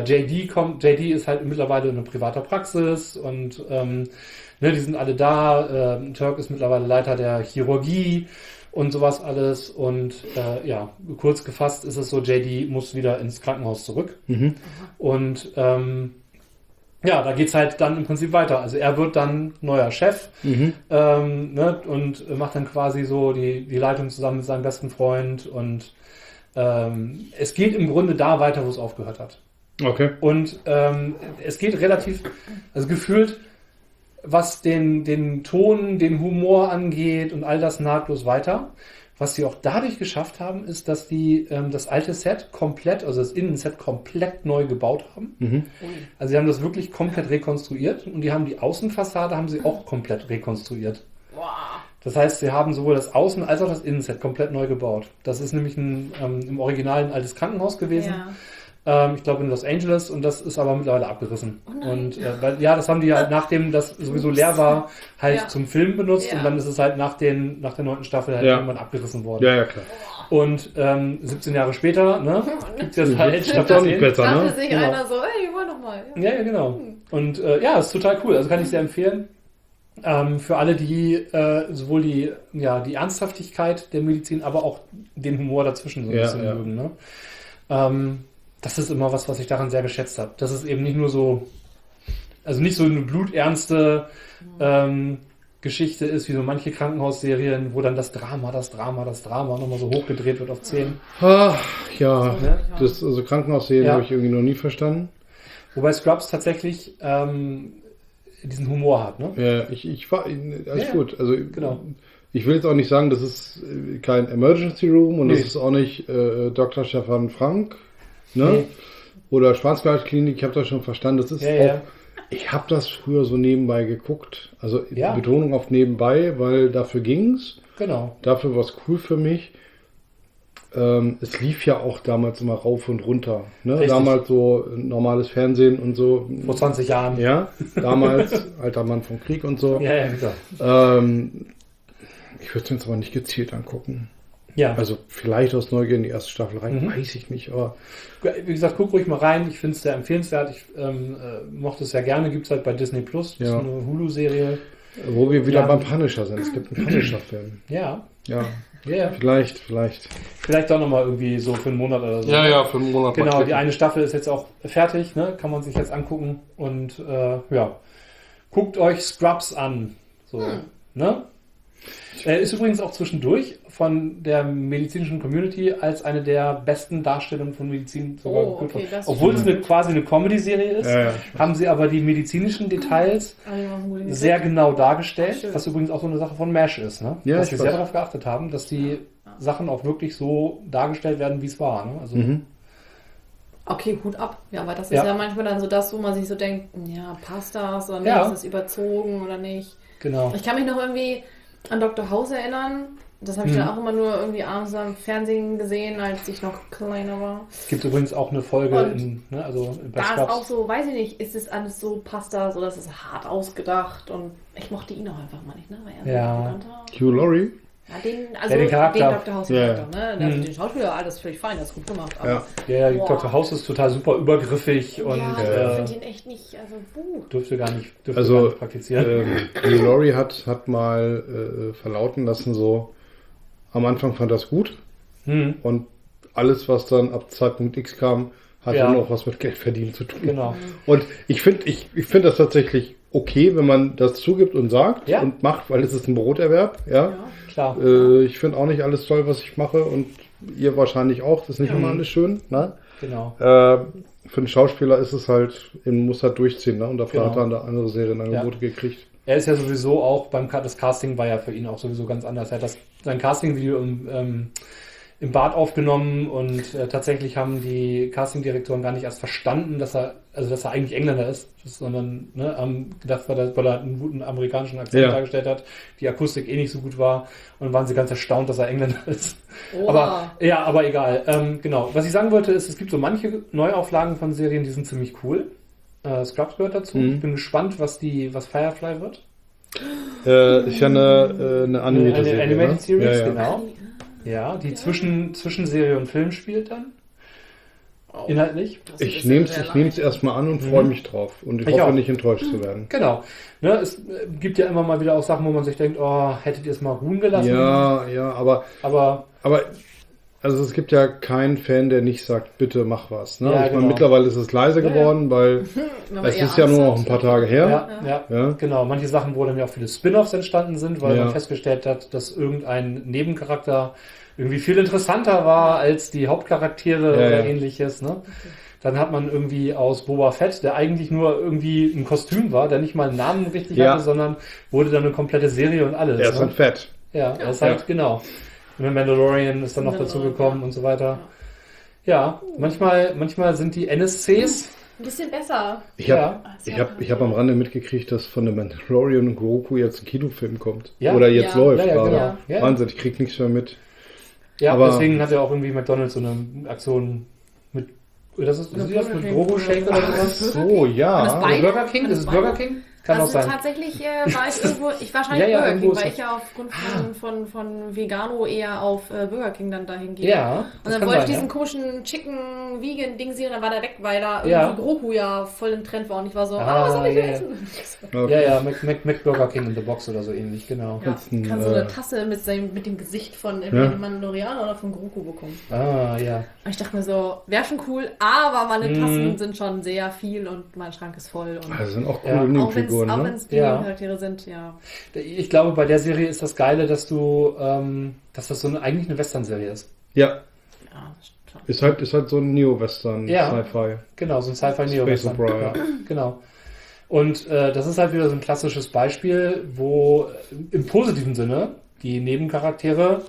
JD ist halt mittlerweile in einer privater Praxis und die sind alle da. Turk ist mittlerweile Leiter der Chirurgie und sowas alles. Und kurz gefasst ist es so, JD muss wieder ins Krankenhaus zurück. Und da geht's halt dann im Prinzip weiter. Also er wird dann neuer Chef und macht dann quasi so die Leitung zusammen mit seinem besten Freund und es geht im Grunde da weiter, wo es aufgehört hat. Okay. Und es geht relativ, also gefühlt, was den Ton, den Humor angeht und all das nahtlos weiter. Was sie auch dadurch geschafft haben, ist, dass die das alte Set komplett, also das Innenset komplett neu gebaut haben. Also sie haben das wirklich komplett rekonstruiert und die haben die Außenfassade haben sie auch komplett rekonstruiert. Wow. Das heißt, sie haben sowohl das Außen- als auch das Innenset komplett neu gebaut. Das ist nämlich im Original ein altes Krankenhaus gewesen. Ja. Ich glaube in Los Angeles und das ist aber mittlerweile abgerissen. Und das haben die halt nachdem das sowieso leer war, halt zum Film benutzt und dann ist es halt nach der 9. Staffel halt irgendwann abgerissen worden. Ja, klar. Und 17 Jahre später, gibt es jetzt halt Staffel auch nicht besser, da dachte sich einer so, hey, wir wollen noch mal. Ja, genau. Und ist total cool. Also kann ich sehr empfehlen. Für alle, die sowohl die Ernsthaftigkeit der Medizin, aber auch den Humor dazwischen so ein bisschen mögen. Ne? Das ist immer was ich daran sehr geschätzt habe. Das ist eben nicht nur so, also nicht so eine bluternste Geschichte ist, wie so manche Krankenhausserien, wo dann das Drama nochmal so hochgedreht wird auf 10. Ach, ja. Also Krankenhausserien habe ich irgendwie noch nie verstanden. Wobei Scrubs tatsächlich diesen Humor hat, ne? Ja, ich war, alles gut. Also, ich will jetzt auch nicht sagen, das ist kein Emergency Room und das ist auch nicht Dr. Stefan Frank, ne? Nee. Oder Schwarzwaldklinik, ich habe das schon verstanden. Das ist auch Ich habe das früher so nebenbei geguckt. Also Ja. Betonung auf nebenbei, weil dafür ging's. Genau. Dafür war es cool für mich. Es lief ja auch damals immer rauf und runter. Ne? Richtig. Damals so normales Fernsehen und so. Vor 20 Jahren. Ja, damals, alter Mann vom Krieg und so. Ja, genau. Ich würde es mir jetzt aber nicht gezielt angucken. Ja. Also vielleicht aus Neugier in die erste Staffel rein, weiß ich nicht. Aber Wie gesagt, guck ruhig mal rein. Ich finde es sehr empfehlenswert. Ich mochte es sehr gerne. Gibt es halt bei Disney Plus. Das Ja. ist eine Hulu-Serie. wo wir wieder Ja. beim Punisher sind. Es gibt einen Punisher-Film. Ja. Ja, Ja. vielleicht. Vielleicht auch nochmal irgendwie so für einen Monat oder so. Ja, für einen Monat. Genau, die eine Staffel ist jetzt auch fertig. Ne? Kann man sich jetzt angucken. Und ja, guckt euch Scrubs an. So, ne? Ist übrigens auch zwischendurch von der medizinischen Community als eine der besten Darstellungen von Medizin sogar Oh, okay, das obwohl es quasi eine Comedy-Serie ist, Ja, haben sie aber die medizinischen Details sehr genau dargestellt, Schön. was übrigens auch so eine Sache von MASH ist, ne? Ja, Dass ich sie sehr weiß. darauf geachtet haben, dass die Sachen auch wirklich so dargestellt werden, wie es war. Ne? Also, Okay, Hut ab. Ja, aber das ist Ja. ja manchmal dann so das, wo man sich so denkt, ja, passt das oder nicht, Ja. ist das überzogen oder nicht. genau. Ich kann mich noch irgendwie an Dr. House erinnern. Das habe ich dann auch immer nur irgendwie abends am Fernsehen gesehen, als ich noch kleiner war. Es gibt übrigens auch eine Folge Und bei Da ist Scrubs. auch so, weiß ich nicht, ist es alles so, passt das oder ist es hart ausgedacht? Und ich mochte ihn auch einfach mal nicht, ne? Weil er so Ja. arrogant war. Hugh Laurie? Ja, Ja, den Charakter. Dr. House Ja. Charakter, ne? Also den Schauspieler, alles völlig fein, das ist gut gemacht. Aber Ja. Ja, Boah. Dr. House ist total super übergriffig und ja, ich finde ihn echt nicht, also dürfte gar nicht praktizieren. Hugh Laurie hat mal verlauten lassen, so am Anfang fand das gut und alles, was dann ab Zeitpunkt X kam, hat Ja. dann auch was mit Geld verdienen zu tun. Genau. Und ich finde das tatsächlich okay, wenn man das zugibt und sagt Ja. und macht, weil es ist ein Broterwerb. Ja. Klar. Ich finde auch nicht alles toll, was ich mache und ihr wahrscheinlich auch. Das ist nicht immer alles schön. Ne? Genau. Für einen Schauspieler ist es halt, er muss halt durchziehen. Ne? Und dafür Genau. hat er eine andere Serienangebote gekriegt. Er ist ja sowieso auch das Casting war ja für ihn auch sowieso ganz anders. Er hat sein Casting-Video im Bad aufgenommen und tatsächlich haben die Castingdirektoren gar nicht erst verstanden, dass er eigentlich Engländer ist, sondern haben gedacht, weil er einen guten amerikanischen Akzent dargestellt hat, die Akustik eh nicht so gut war und dann waren sie ganz erstaunt, dass er Engländer ist. Oha. Aber egal. Genau. Was ich sagen wollte ist, es gibt so manche Neuauflagen von Serien, die sind ziemlich cool. Scrubs gehört dazu. Ich bin gespannt, was Firefly wird. Ist ja eine animierte Serie. Animated ne? Series, ja. genau. Ja, die zwischen Serie und Film spielt dann. Inhaltlich. Ich nehme es erstmal an und freue mich drauf. Und ich Ich hoffe auch. nicht enttäuscht zu werden. Genau. Ne, es gibt ja immer mal wieder auch Sachen, wo man sich denkt, oh, hättet ihr es mal ruhen gelassen. Ja, aber Aber also es gibt ja keinen Fan, der nicht sagt, bitte mach was. Ne? Ja, Ich meine, genau. mittlerweile ist es leise geworden, weil es ist ja nur noch ein paar Tage her. ja, genau. Manche Sachen, wo dann ja auch viele Spin-offs entstanden sind, weil Ja. man festgestellt hat, dass irgendein Nebencharakter irgendwie viel interessanter war als die Hauptcharaktere oder ähnliches. Ne? Dann hat man irgendwie aus Boba Fett, der eigentlich nur irgendwie ein Kostüm war, der nicht mal einen Namen richtig hatte, sondern wurde dann eine komplette Serie und alles. Er ist ne? ein Fett. Ja, er ist halt, genau. Und der Mandalorian ist dann noch dazugekommen und so weiter. Ja, manchmal sind die NSCs. Ein bisschen besser. Ich hab am Rande mitgekriegt, dass von The Mandalorian und Grogu jetzt ein Kinofilm kommt. Ja. Oder jetzt Ja. läuft Ja, gerade. genau. Ja. Wahnsinn, ich krieg nichts mehr mit. Ja, Aber- deswegen hat ja auch irgendwie McDonald's so eine Aktion mit. Das ist das mit Grogu Shake oder sowas? So, ja. das Oder Beide? Burger King? Ist es Burger King? Kann auch Also sein. tatsächlich war ich irgendwo, ich wahrscheinlich Ja, Burger irgendwo King, ist weil das. ich ja aufgrund von Vegano eher auf Burger King dann dahin gehe. Ja, Und das dann kann wollte ich sein, diesen ja. komischen Chicken Vegan Ding sehen, dann war der weg, weil da Ja. irgendwie Grogu ja voll im Trend war und ich war so, Ah, was soll ich ja, denn ja. essen? Okay. Ja, Burger King in the Box oder so ähnlich, genau. Ja, ein, kann so eine Tasse mit dem Gesicht von entweder dem Mandalorianer oder von Grogu bekommen. Ah, ja. Und ich dachte mir so, wäre schon cool, aber meine Tassen sind schon sehr viel und mein Schrank ist voll. Und Also sind auch coole Ja. Nebenfiguren, auch ne? wenn es die Charaktere sind, ja. Ich glaube, bei der Serie ist das Geile, dass dass das eigentlich eine Western-Serie ist. Ja, Ja, das stimmt schon. ist halt so ein Neo-Western, Ja. Sci-Fi. Genau, so ein Sci-Fi-Neo. Space Opera, ja. Genau. Und das ist halt wieder so ein klassisches Beispiel, wo im positiven Sinne die Nebencharaktere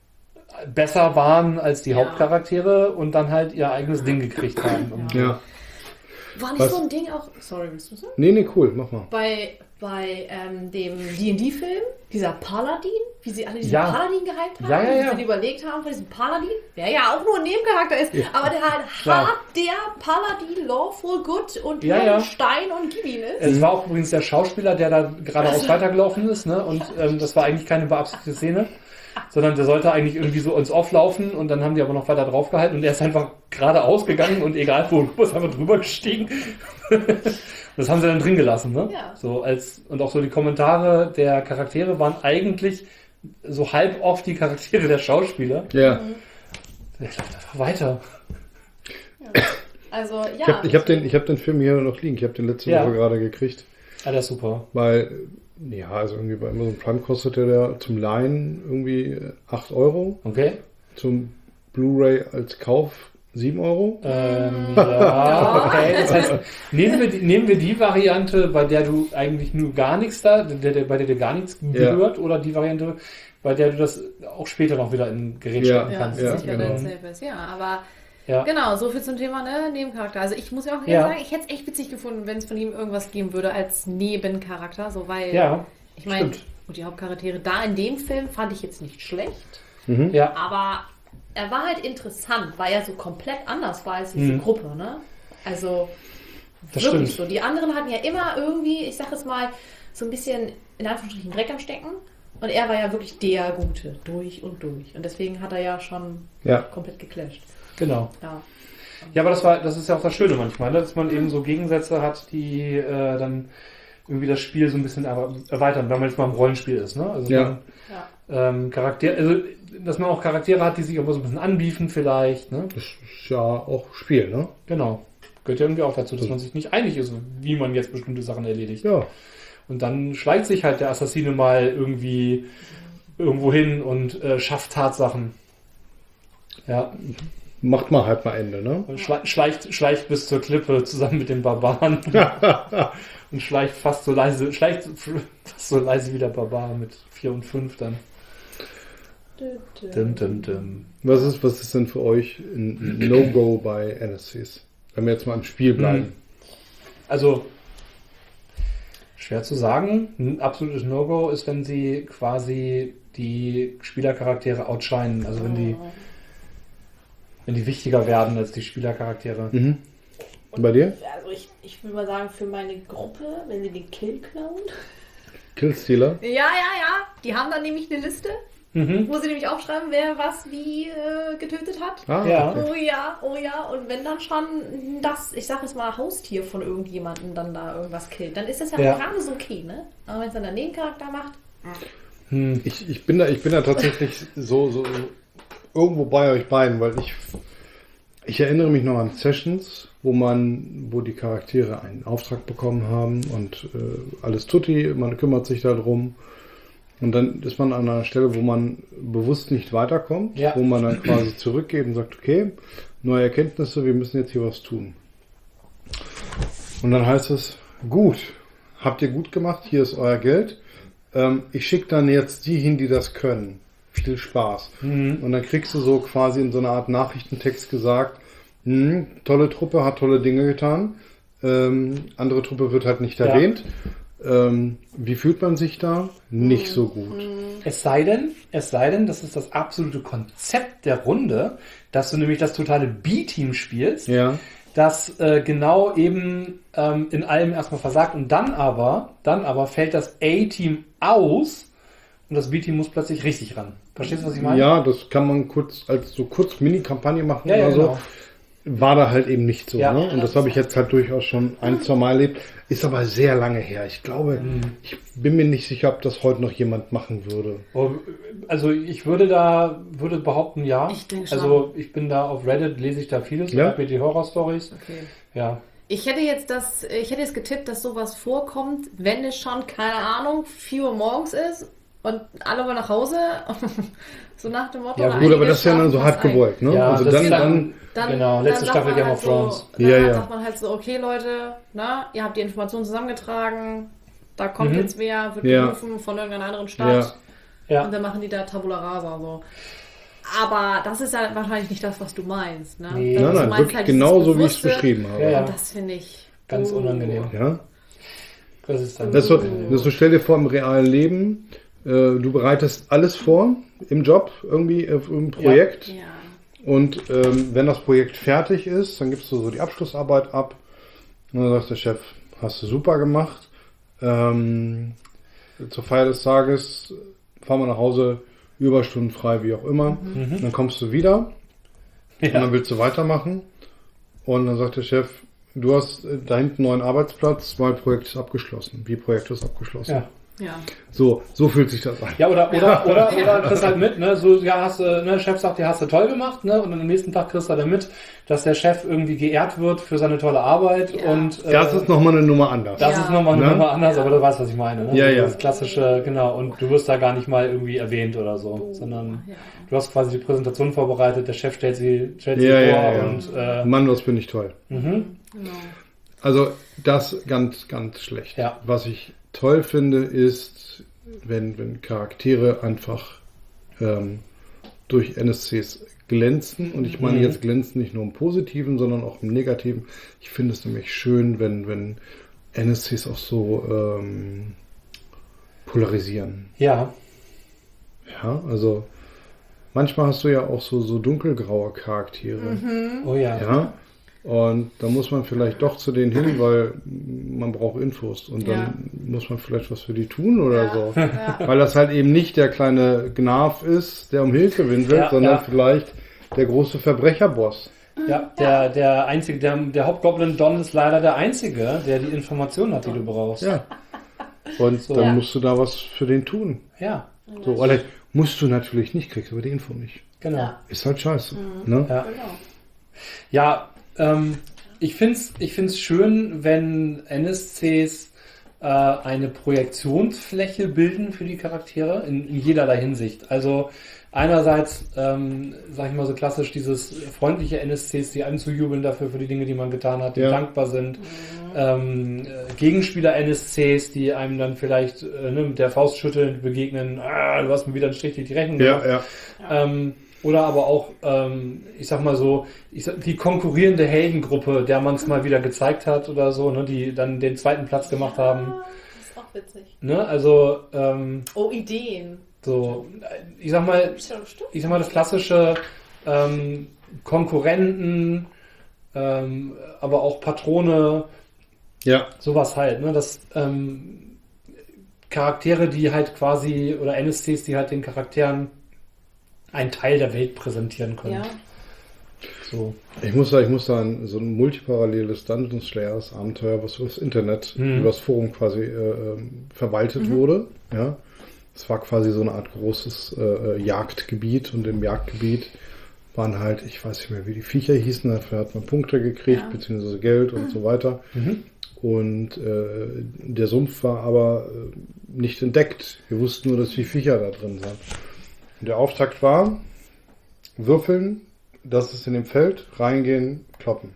besser waren als die Ja. Hauptcharaktere und dann halt ihr eigenes Ding gekriegt haben. Und Ja. War nicht so ein Ding auch... Sorry, willst du sagen? Nee, cool, mach mal. Bei dem D&D-Film, dieser Paladin, wie sie alle diesen Ja. Paladin gehypt haben, Ja. wie sie überlegt haben von diesem Paladin, der ja auch nur ein Nebencharakter ist, aber der halt Klar. hart der Paladin, Lawful Good und Ja. Stein und gib ihn ist. Es war auch übrigens der Schauspieler, der da geradeaus weitergelaufen ist, ne? Und das war eigentlich keine beabsichtigte Szene, sondern der sollte eigentlich irgendwie so ins Off laufen und dann haben die aber noch weiter draufgehalten und er ist einfach geradeaus gegangen und egal wo du bist, einfach drüber gestiegen. Das haben sie dann drin gelassen, ne? Ja. Und auch so die Kommentare der Charaktere waren eigentlich so halb oft die Charaktere der Schauspieler. Ja. Der läuft einfach weiter. Also, ja. Ich hab den Film hier noch liegen. Ich habe den letzte Ja. Woche gerade gekriegt. Ja, das ist super. Weil, ja, also irgendwie bei Amazon Prime kostete der zum Leihen irgendwie 8 Euro. Okay. Zum Blu-ray als Kauf 7 Euro. Ja, okay. Das heißt, nehmen wir die Variante, bei der du eigentlich nur gar nichts bei der dir gar nichts gehört, oder die Variante, bei der du das auch später noch wieder in ein Gerät stecken Ja, kannst. sicher, genau. wenn es safe ist. Ja, aber Ja. genau, so viel zum Thema Nebencharakter. Also ich muss ja auch Ja. sagen, ich hätte es echt witzig gefunden, wenn es von ihm irgendwas geben würde als Nebencharakter, so weil Ja, ich meine, stimmt. und die Hauptcharaktere da in dem Film fand ich jetzt nicht schlecht, Ja, aber er war halt interessant, weil er so komplett anders war als diese Gruppe, ne? Also Das wirklich stimmt. so. Die anderen hatten ja immer irgendwie, ich sag es mal, so ein bisschen in Anführungsstrichen Dreck am Stecken. Und er war ja wirklich der Gute, durch und durch. Und deswegen hat er ja schon Ja. komplett geclasht. genau. Ja. Ja, aber das ist ja auch das Schöne manchmal, ne? Dass man eben so Gegensätze hat, die dann irgendwie das Spiel so ein bisschen erweitern, wenn man jetzt mal im Rollenspiel ist, ne? Also Ja. Ja. dass man auch Charaktere hat, die sich aber so ein bisschen anbiefen vielleicht, ne? Das ist ja auch Spiel, ne? Genau. Gehört ja irgendwie auch dazu, dass man sich nicht einig ist, wie man jetzt bestimmte Sachen erledigt. Ja. Und dann schleicht sich halt der Assassine mal irgendwie irgendwo hin und schafft Tatsachen. Ja. Macht mal halt mal Ende, ne? Und schleicht bis zur Klippe zusammen mit den Barbaren. Und schleicht fast so leise wie der Barbar mit 4 und 5 dann. Dim. Was ist denn für euch ein No-Go bei NSCs? Wenn wir jetzt mal im Spiel bleiben. Also, schwer zu sagen. Ein absolutes No-Go ist, wenn sie quasi die Spielercharaktere outshinen. Also wenn die wichtiger werden als die Spielercharaktere. Mhm. Und bei dir? Also ich will mal sagen, für meine Gruppe, wenn sie den Kill klauen. Killstealer? Ja. Die haben dann nämlich eine Liste, wo sie nämlich aufschreiben, wer was wie getötet hat. Ah, Ja. okay. Oh ja. Und wenn dann schon das, ich sag jetzt mal, Haustier von irgendjemandem dann da irgendwas killt, dann ist das ja gerade so okay, ne? Aber wenn es dann der Nebencharakter macht. Ich bin da tatsächlich so irgendwo bei euch beiden, weil ich erinnere mich noch an Sessions, wo die Charaktere einen Auftrag bekommen haben und alles tutti, man kümmert sich darum. Und dann ist man an einer Stelle, wo man bewusst nicht weiterkommt, Ja. wo man dann quasi zurückgeht und sagt, okay, neue Erkenntnisse, wir müssen jetzt hier was tun. Und dann heißt es, gut, habt ihr gut gemacht, hier ist euer Geld. Ich schicke dann jetzt die hin, die das können. Viel Spaß. Und dann kriegst du so quasi in so einer Art Nachrichtentext gesagt, tolle Truppe, hat tolle Dinge getan. Andere Truppe wird halt nicht erwähnt. Wie fühlt man sich da? Nicht so gut. Es sei denn, das ist das absolute Konzept der Runde, dass du nämlich das totale B-Team spielst, Ja. das genau eben in allem erstmal versagt und dann aber fällt das A-Team aus und das B-Team muss plötzlich richtig ran. Verstehst du, was ich meine? Ja, das kann man kurz Mini-Kampagne machen Ja, oder so. genau. War da halt eben nicht so. Ja. Ne? Und das habe ich jetzt halt durchaus schon 1-2 Mal erlebt. Ist aber sehr lange her. Ich glaube, ich bin mir nicht sicher, ob das heute noch jemand machen würde. Also ich würde behaupten, ja. Ich denke schon. Also ich bin da auf Reddit, lese ich da vieles, Ja? mit die Horror-Stories. Okay. Ja. Ich hätte jetzt getippt, dass sowas vorkommt, wenn es schon, keine Ahnung, 4 Uhr morgens ist und alle wollen nach Hause. So nach dem Motto. Ja oder gut, aber einige das ist ja dann so schlafen halb fast ein. gewollt. Ne? Ja, Also das dann, ist dann Genau, letzte sagt Staffel man Game halt of Thrones. So, dann Ja. sagt man halt so, okay Leute, ihr habt die Informationen zusammengetragen, da kommt jetzt wer, wird Ja. gerufen von irgendeiner anderen Stadt Ja. und dann machen die da Tabula Rasa so. Aber das ist ja wahrscheinlich nicht das, was du meinst. Ne? Nee. Das, nein, du nein, meinst wirklich halt dieses genauso, wie ich es Bewusste. beschrieben habe. Ja, ja. Und das finde ich Ganz unangenehm. Ja? Das ist dann Das ist so, stell dir vor, im realen Leben, du bereitest alles vor im Job, irgendwie im Projekt. Ja. Und wenn das Projekt fertig ist, dann gibst du so die Abschlussarbeit ab. Und dann sagt der Chef, hast du super gemacht. Zur Feier des Tages fahren wir nach Hause, Überstunden frei, wie auch immer. Dann kommst du wieder und dann willst du weitermachen. Und dann sagt der Chef, du hast da hinten einen neuen Arbeitsplatz, weil Projekt ist abgeschlossen. Wie Projekt ist abgeschlossen. Ja. Ja. So fühlt sich das an. Ja, oder kriegst halt mit, ne, so, ja, hast du, ne, Chef sagt, ja, hast du toll gemacht, ne, und am nächsten Tag kriegst du dann mit, dass der Chef irgendwie geehrt wird für seine tolle Arbeit und, Das ist nochmal eine Nummer anders. das ist nochmal eine Ne? Nummer anders, aber du weißt, was ich meine, ne? Ja, ja. Das klassische, genau, und du wirst da gar nicht mal irgendwie erwähnt oder so, sondern du hast quasi die Präsentation vorbereitet, der Chef stellt sie vor und, Mann, das finde ich toll. Genau. Also das ganz, ganz schlecht. Ja. Was ich toll finde, ist, wenn Charaktere einfach durch NSCs glänzen. Und ich meine jetzt glänzen nicht nur im Positiven, sondern auch im Negativen. Ich finde es nämlich schön, wenn NSCs auch so polarisieren. ja, Ja, also manchmal hast du ja auch so dunkelgraue Charaktere. oh ja, Ja. Und da muss man vielleicht doch zu denen hin, weil man braucht Infos. Und dann muss man vielleicht was für die tun oder so. Ja. Weil das halt eben nicht der kleine Gnarf ist, der um Hilfe winselt, Ja, sondern ja. vielleicht der große Verbrecherboss. ja, der einzige, der Hauptgoblin Don ist leider der einzige, der die Informationen hat, die du brauchst. Ja. Und So. dann Ja. musst du da was für den tun. Ja, So, oder musst du natürlich nicht, kriegst aber die Info nicht. genau. Ja. Ist halt scheiße. Ne? Ja. Genau. Ja, ich find's schön, wenn NSCs eine Projektionsfläche bilden für die Charaktere in jederlei Hinsicht. Also einerseits, sag ich mal so klassisch, dieses freundliche NSCs, die anzujubeln dafür für die Dinge, die man getan hat, die Ja. dankbar sind. Gegenspieler-NSCs, die einem dann vielleicht mit der Faust schütteln begegnen, du hast mir wieder einen Strich durch die Rechnung gemacht. Ja. Oder aber auch, ich sag mal so, die konkurrierende Heldengruppe, der man es mal wieder gezeigt hat oder so, ne, die dann den zweiten Platz gemacht haben. Das ist auch witzig. Ne? Also, Oh, Ideen. so, ich sag mal, das klassische Konkurrenten, aber auch Patrone, Ja. sowas halt, ne? Das Charaktere, die halt quasi, oder NSCs, die halt den Charakteren einen Teil der Welt präsentieren können. Ja. So. Ich muss da an so ein multiparalleles Dungeon Slayers Abenteuer, was übers Internet, übers Forum quasi verwaltet wurde. Ja. Es war quasi so eine Art großes Jagdgebiet und im Jagdgebiet waren halt, ich weiß nicht mehr, wie die Viecher hießen, dafür hat man Punkte gekriegt, beziehungsweise Geld und so weiter. Und der Sumpf war aber nicht entdeckt. Wir wussten nur, dass die Viecher da drin sind. Und der Auftakt war, würfeln, das ist in dem Feld, reingehen, kloppen.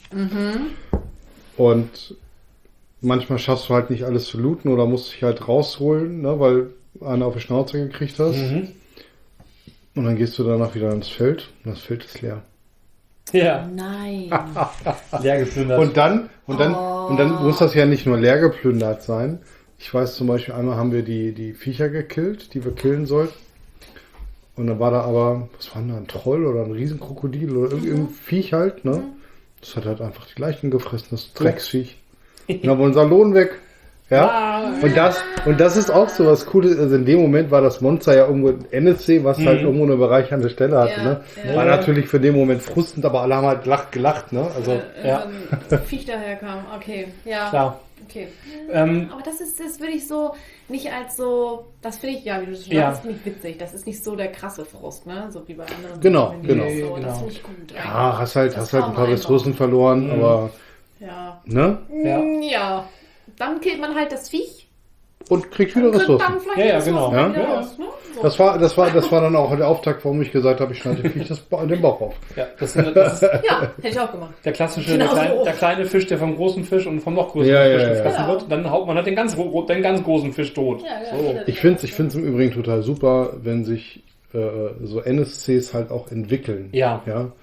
Und manchmal schaffst du halt nicht alles zu looten oder musst dich halt rausholen, ne, weil einer auf die Schnauze gekriegt hast. Und dann gehst du danach wieder ins Feld und das Feld ist leer. Ja, Nein. leer geplündert. Und dann muss das ja nicht nur leer geplündert sein. Ich weiß zum Beispiel, einmal haben wir die Viecher gekillt, die wir killen sollten. Und dann war da aber, was war denn da, ein Troll oder ein Riesenkrokodil oder irgendein Viech halt, ne? Das hat halt einfach die Leichen gefressen, das Drecksviech. Und dann war unser Lohn weg. Ja. Und das ist auch so was Cooles. Also in dem Moment war das Monster ja irgendwo ein NSC, was halt irgendwo eine bereichernde Stelle hatte, Ja, ne? ja. War natürlich für den Moment frustend, aber alle haben halt gelacht, ne? Also, Ja. So ein Viech daherkam. Okay. Ja. Klar. Okay. Ähm, Aber das würde ich so nicht als so, das finde ich, ja, wie du schon Ja. sagst, nicht witzig. Das ist nicht so der krasse Frust, ne? So wie bei anderen. Genau, Sachen, genau. So, Genau. Das finde ich gut. ja, hast halt Das ein kann paar man Ressourcen verloren, aber, Ja. ne? Ja. Ja. Dann killt man halt das Viech. Und kriegt wieder Und kriegt Ressourcen. dann vielleicht Ja, ja, die Ressourcen genau. wieder Ja. raus, ne? So. Das war dann auch der Auftakt, warum ich gesagt habe, ich schneide dem Viech den Bauch auf. Ja, das ist Ja, hätte ich auch gemacht. der klassische, Genau so. der kleine Fisch, der vom großen Fisch und vom noch größeren Ja, Fisch ja, ja. gefressen Ja. wird. Dann haut man halt den ganz großen Fisch tot. Ja, ja, So. jeder- Ich finde es im Übrigen total super, wenn sich so NSCs halt auch entwickeln. Ja. Ja.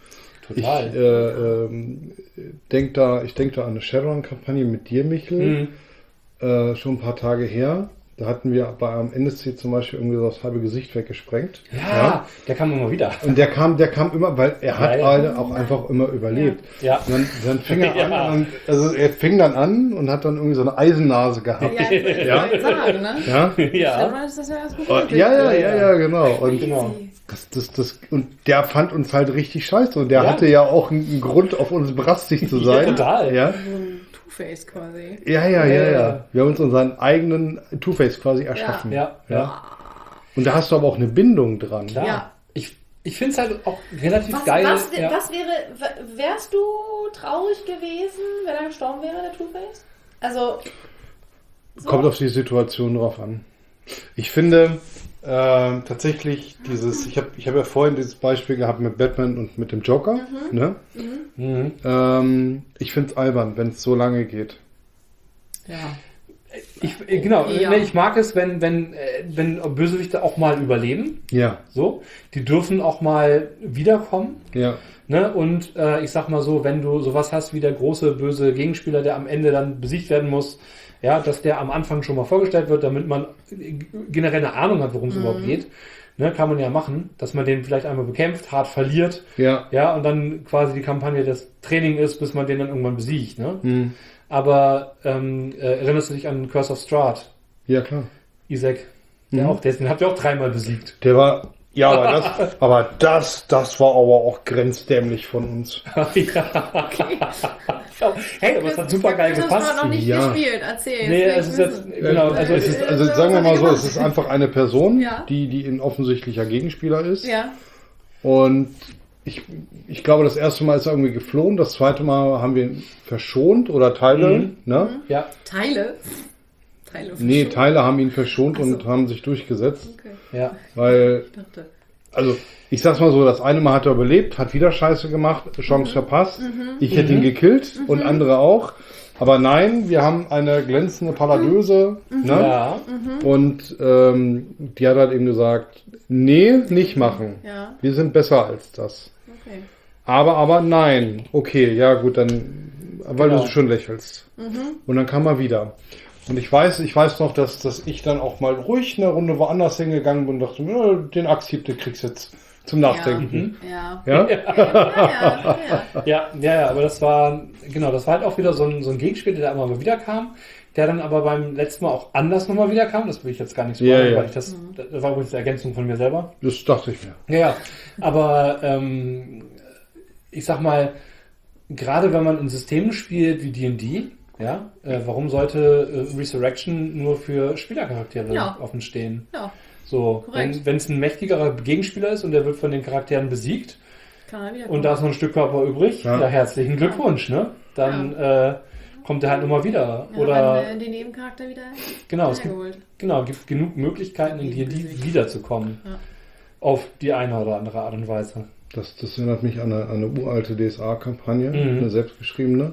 Total. Denk da an eine Shadowrun-Kampagne mit dir, Michel, schon ein paar Tage her. Da hatten wir bei einem NSC zum Beispiel irgendwie so das halbe Gesicht weggesprengt. Ja, der kam immer wieder. Und der kam immer, weil er hat auch einfach immer überlebt. Ja. Und dann fing er an, er fing dann an und hat dann irgendwie so eine Eisennase gehabt. Ja, sagen, ne? Ja, Ja, ist das ja erst gut. ja, genau. Und Genau. und der fand uns halt richtig scheiße. Und der hatte ja auch einen Grund, auf uns brassig zu sein. Ja, total. Ja. So ein Two-Face quasi. Ja. Wir haben uns unseren eigenen Two-Face quasi erschaffen. Ja. Und da hast du aber auch eine Bindung dran. Klar. Ja. Ich finde es halt auch relativ Was geil. wärst du traurig gewesen, wenn er gestorben wäre, der Two-Face? Also, so. Kommt auf die Situation drauf an. Ich finde tatsächlich ich habe ja vorhin dieses Beispiel gehabt mit Batman und mit dem Joker. Ne? Ich finde es albern, wenn es so lange geht. Ja. Ich mag es, wenn Bösewichte auch mal überleben. Ja. So, die dürfen auch mal wiederkommen. Ja. Ne? Und ich sag mal so, wenn du sowas hast wie der große böse Gegenspieler, der am Ende dann besiegt werden muss, ja, dass der am Anfang schon mal vorgestellt wird, damit man generell eine Ahnung hat, worum es überhaupt geht. Ne, kann man ja machen, dass man den vielleicht einmal bekämpft, hart verliert. Ja, und dann quasi die Kampagne das Training ist, bis man den dann irgendwann besiegt. Ne? Aber erinnerst du dich an Curse of Strahd? Ja, klar. Isaac, den habt ihr auch 3-mal besiegt. Der war, aber das war aber auch grenzdämlich von uns. Hey, aber es hat super geil Das gepasst. hast du noch nicht gespielt, erzähl. Nee, es ist jetzt, genau, Also sagen wir mal so, es ist einfach eine Person, Ja. die ein offensichtlicher Gegenspieler ist. Ja. Und ich glaube, das erste Mal ist er irgendwie geflohen, das zweite Mal haben wir ihn verschont oder Teile, ne? Ja. Teile Nee, Teile haben ihn verschont und haben sich durchgesetzt. Okay. Ja. Weil, Ich dachte. also, ich sag's mal so, das eine Mal hat er überlebt, hat wieder Scheiße gemacht, Chance verpasst. Ich hätte ihn gekillt und andere auch. Aber nein, wir haben eine glänzende Paladöse, ne? Ja. Und die hat halt eben gesagt, nee, nicht machen. Ja. Wir sind besser als das. Okay. Aber nein. Okay, ja gut, dann, weil Genau. du so schön lächelst. Und dann kam er wieder. Und ich weiß noch, dass ich dann auch mal ruhig eine Runde woanders hingegangen bin und dachte, ja, den Axthieb, den kriegst du jetzt zum Nachdenken. Ja. Ja? Ja, aber das war halt auch wieder so ein Gegenspieler, der einmal mal wieder kam, der dann aber beim letzten Mal auch anders nochmal wieder kam. Das will ich jetzt gar nicht spoilern, Ja. weil das war übrigens eine Ergänzung von mir selber. Das dachte ich mir. Ja, aber ich sag mal, gerade wenn man in Systemen spielt wie D&D, ja, warum sollte Resurrection nur für Spielercharaktere offen stehen? Ja. So, Korrekt. wenn es ein mächtigerer Gegenspieler ist und der wird von den Charakteren besiegt Kann er wieder und da ist noch ein Stück Körper übrig, ja, herzlichen Glückwunsch, ne? Dann kommt er halt nochmal wieder. Ja, Oder wenn den Nebencharakter wieder genau, es hergeholt. gibt genug Möglichkeiten, in D&D wiederzukommen. Ja. Auf die eine oder andere Art und Weise. Das erinnert mich an eine uralte DSA-Kampagne, eine selbstgeschriebene.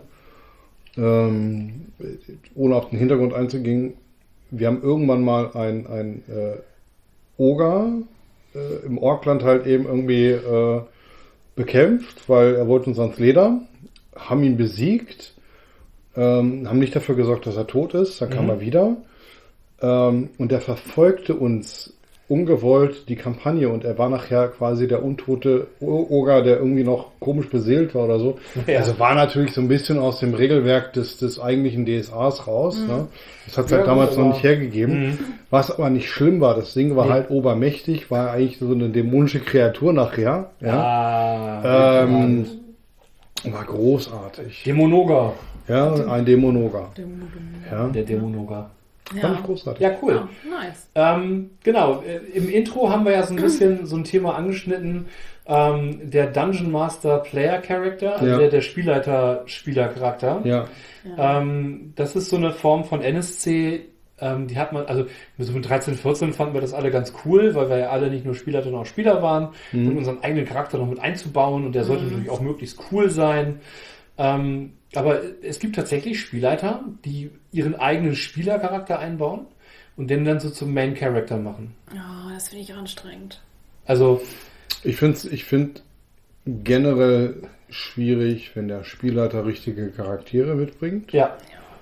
Ohne auf den Hintergrund einzugehen, wir haben irgendwann mal ein Oger im Orkland halt eben irgendwie bekämpft, weil er wollte uns ans Leder, haben ihn besiegt, haben nicht dafür gesorgt, dass er tot ist, dann kam er wieder und er verfolgte uns ungewollt die Kampagne und er war nachher quasi der untote Oger, der irgendwie noch komisch beseelt war oder so. Ja. Also war natürlich so ein bisschen aus dem Regelwerk des eigentlichen DSAs raus. Ne? Das hat es halt damals noch nicht hergegeben. Was aber nicht schlimm war, das Ding war halt obermächtig, war eigentlich so eine dämonische Kreatur nachher. Ja? War großartig. Dämonoger. Ja, ein Dämonoger. Ja, Der Dämonoger. fand ich großartig. Ja, cool. Ja, nice. Genau, im Intro haben wir ja so ein bisschen so ein Thema angeschnitten. Der Dungeon Master Player Character, also der Spielleiter-Spieler-Charakter. Ja. Das ist so eine Form von NSC, die hat man, also so mit 13, 14 fanden wir das alle ganz cool, weil wir ja alle nicht nur Spieler, sondern auch Spieler waren und unseren eigenen Charakter noch mit einzubauen und der sollte natürlich auch möglichst cool sein. Aber es gibt tatsächlich Spielleiter, die ihren eigenen Spielercharakter einbauen und den dann so zum Main Character machen. Oh, das finde ich anstrengend. Also Ich finde generell schwierig, wenn der Spielleiter richtige Charaktere mitbringt. Ja.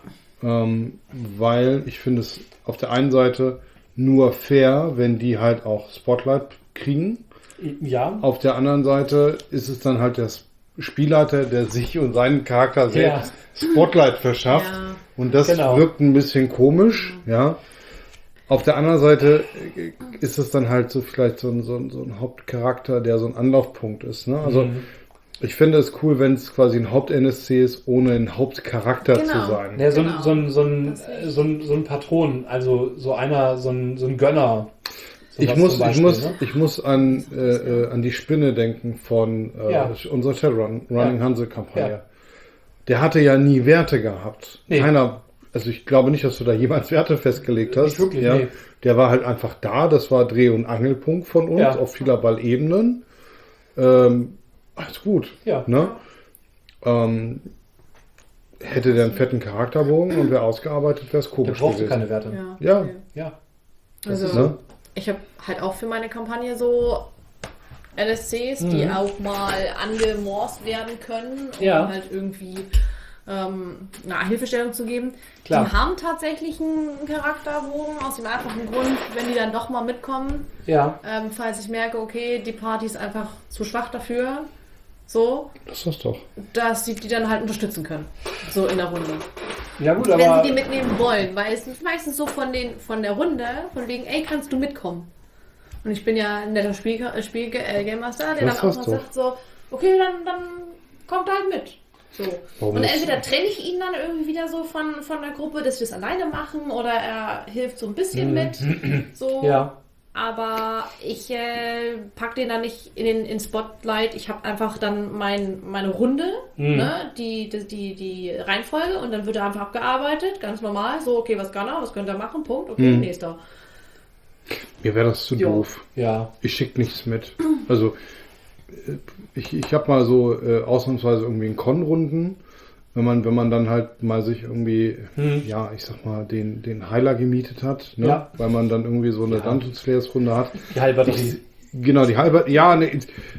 Weil ich finde es auf der einen Seite nur fair, wenn die halt auch Spotlight kriegen. Ja. Auf der anderen Seite ist es dann halt der Spielleiter, der sich und seinen Charakter selbst Spotlight verschafft. Ja. Und das Genau. wirkt ein bisschen komisch, ja. Auf der anderen Seite ist es dann halt so vielleicht so ein Hauptcharakter, der so ein Anlaufpunkt ist. Ne? Also ich finde es cool, wenn es quasi ein Haupt-NSC ist, ohne ein Hauptcharakter Genau. zu sein. Ja, so ein Patron, also so ein Gönner. Ich Sowas muss, zum Beispiel, ne? ich muss an die Spinne denken von unserer Shadowrun Hanse-Kampagne. Ja. Der hatte ja nie Werte gehabt. Nee. Also ich glaube nicht, dass du da jemals Werte festgelegt hast. Nicht wirklich, ja. nee. Der war halt einfach da, das war Dreh- und Angelpunkt von uns Ja. auf vielerlei Ebenen. Alles gut. Ja. Ne? Hätte der einen fetten Charakterbogen und wäre ausgearbeitet, wäre es Der komisch brauchte gewesen. keine Werte. Ja. okay. Ja. Also, Ne? ich habe halt auch für meine Kampagne so NSCs, die auch mal angemorst werden können, um Ja. halt irgendwie eine Hilfestellung zu geben. Klar. Die haben tatsächlich einen Charakterbogen aus dem einfachen Grund, wenn die dann doch mal mitkommen, Ja. falls ich merke, okay, die Party ist einfach zu schwach dafür, so, Das ist das doch. dass sie die dann halt unterstützen können, so in der Runde. Ja gut, Wenn aber sie die mitnehmen wollen, weil es ist meistens so von der Runde, von wegen, ey, kannst du mitkommen? Und ich bin ja ein netter Game Master, der Das dann auch hast mal du. sagt so, okay, dann kommt halt mit. So. Warum Und nicht? entweder trenne ich ihn dann irgendwie wieder so von der Gruppe, dass wir das alleine machen, oder er hilft so ein bisschen mit. So. ja. Aber ich pack den dann nicht in Spotlight. Ich habe einfach dann meine Runde, ne, die Reihenfolge, und dann wird er einfach abgearbeitet, ganz normal. So, okay, was kann er, was könnte er machen, Punkt, okay, nächster. Mir wäre das zu Jo. doof. Ja. Ich schicke nichts mit. Also ich habe mal so ausnahmsweise irgendwie in Con-Runden, wenn man dann halt mal sich irgendwie, ja, ich sag mal, den Heiler gemietet hat, ne? Ja. Weil man dann irgendwie so eine Dungeon Slayers Runde hat. Die Halbbatterie. Genau, die halbe, ja, ne,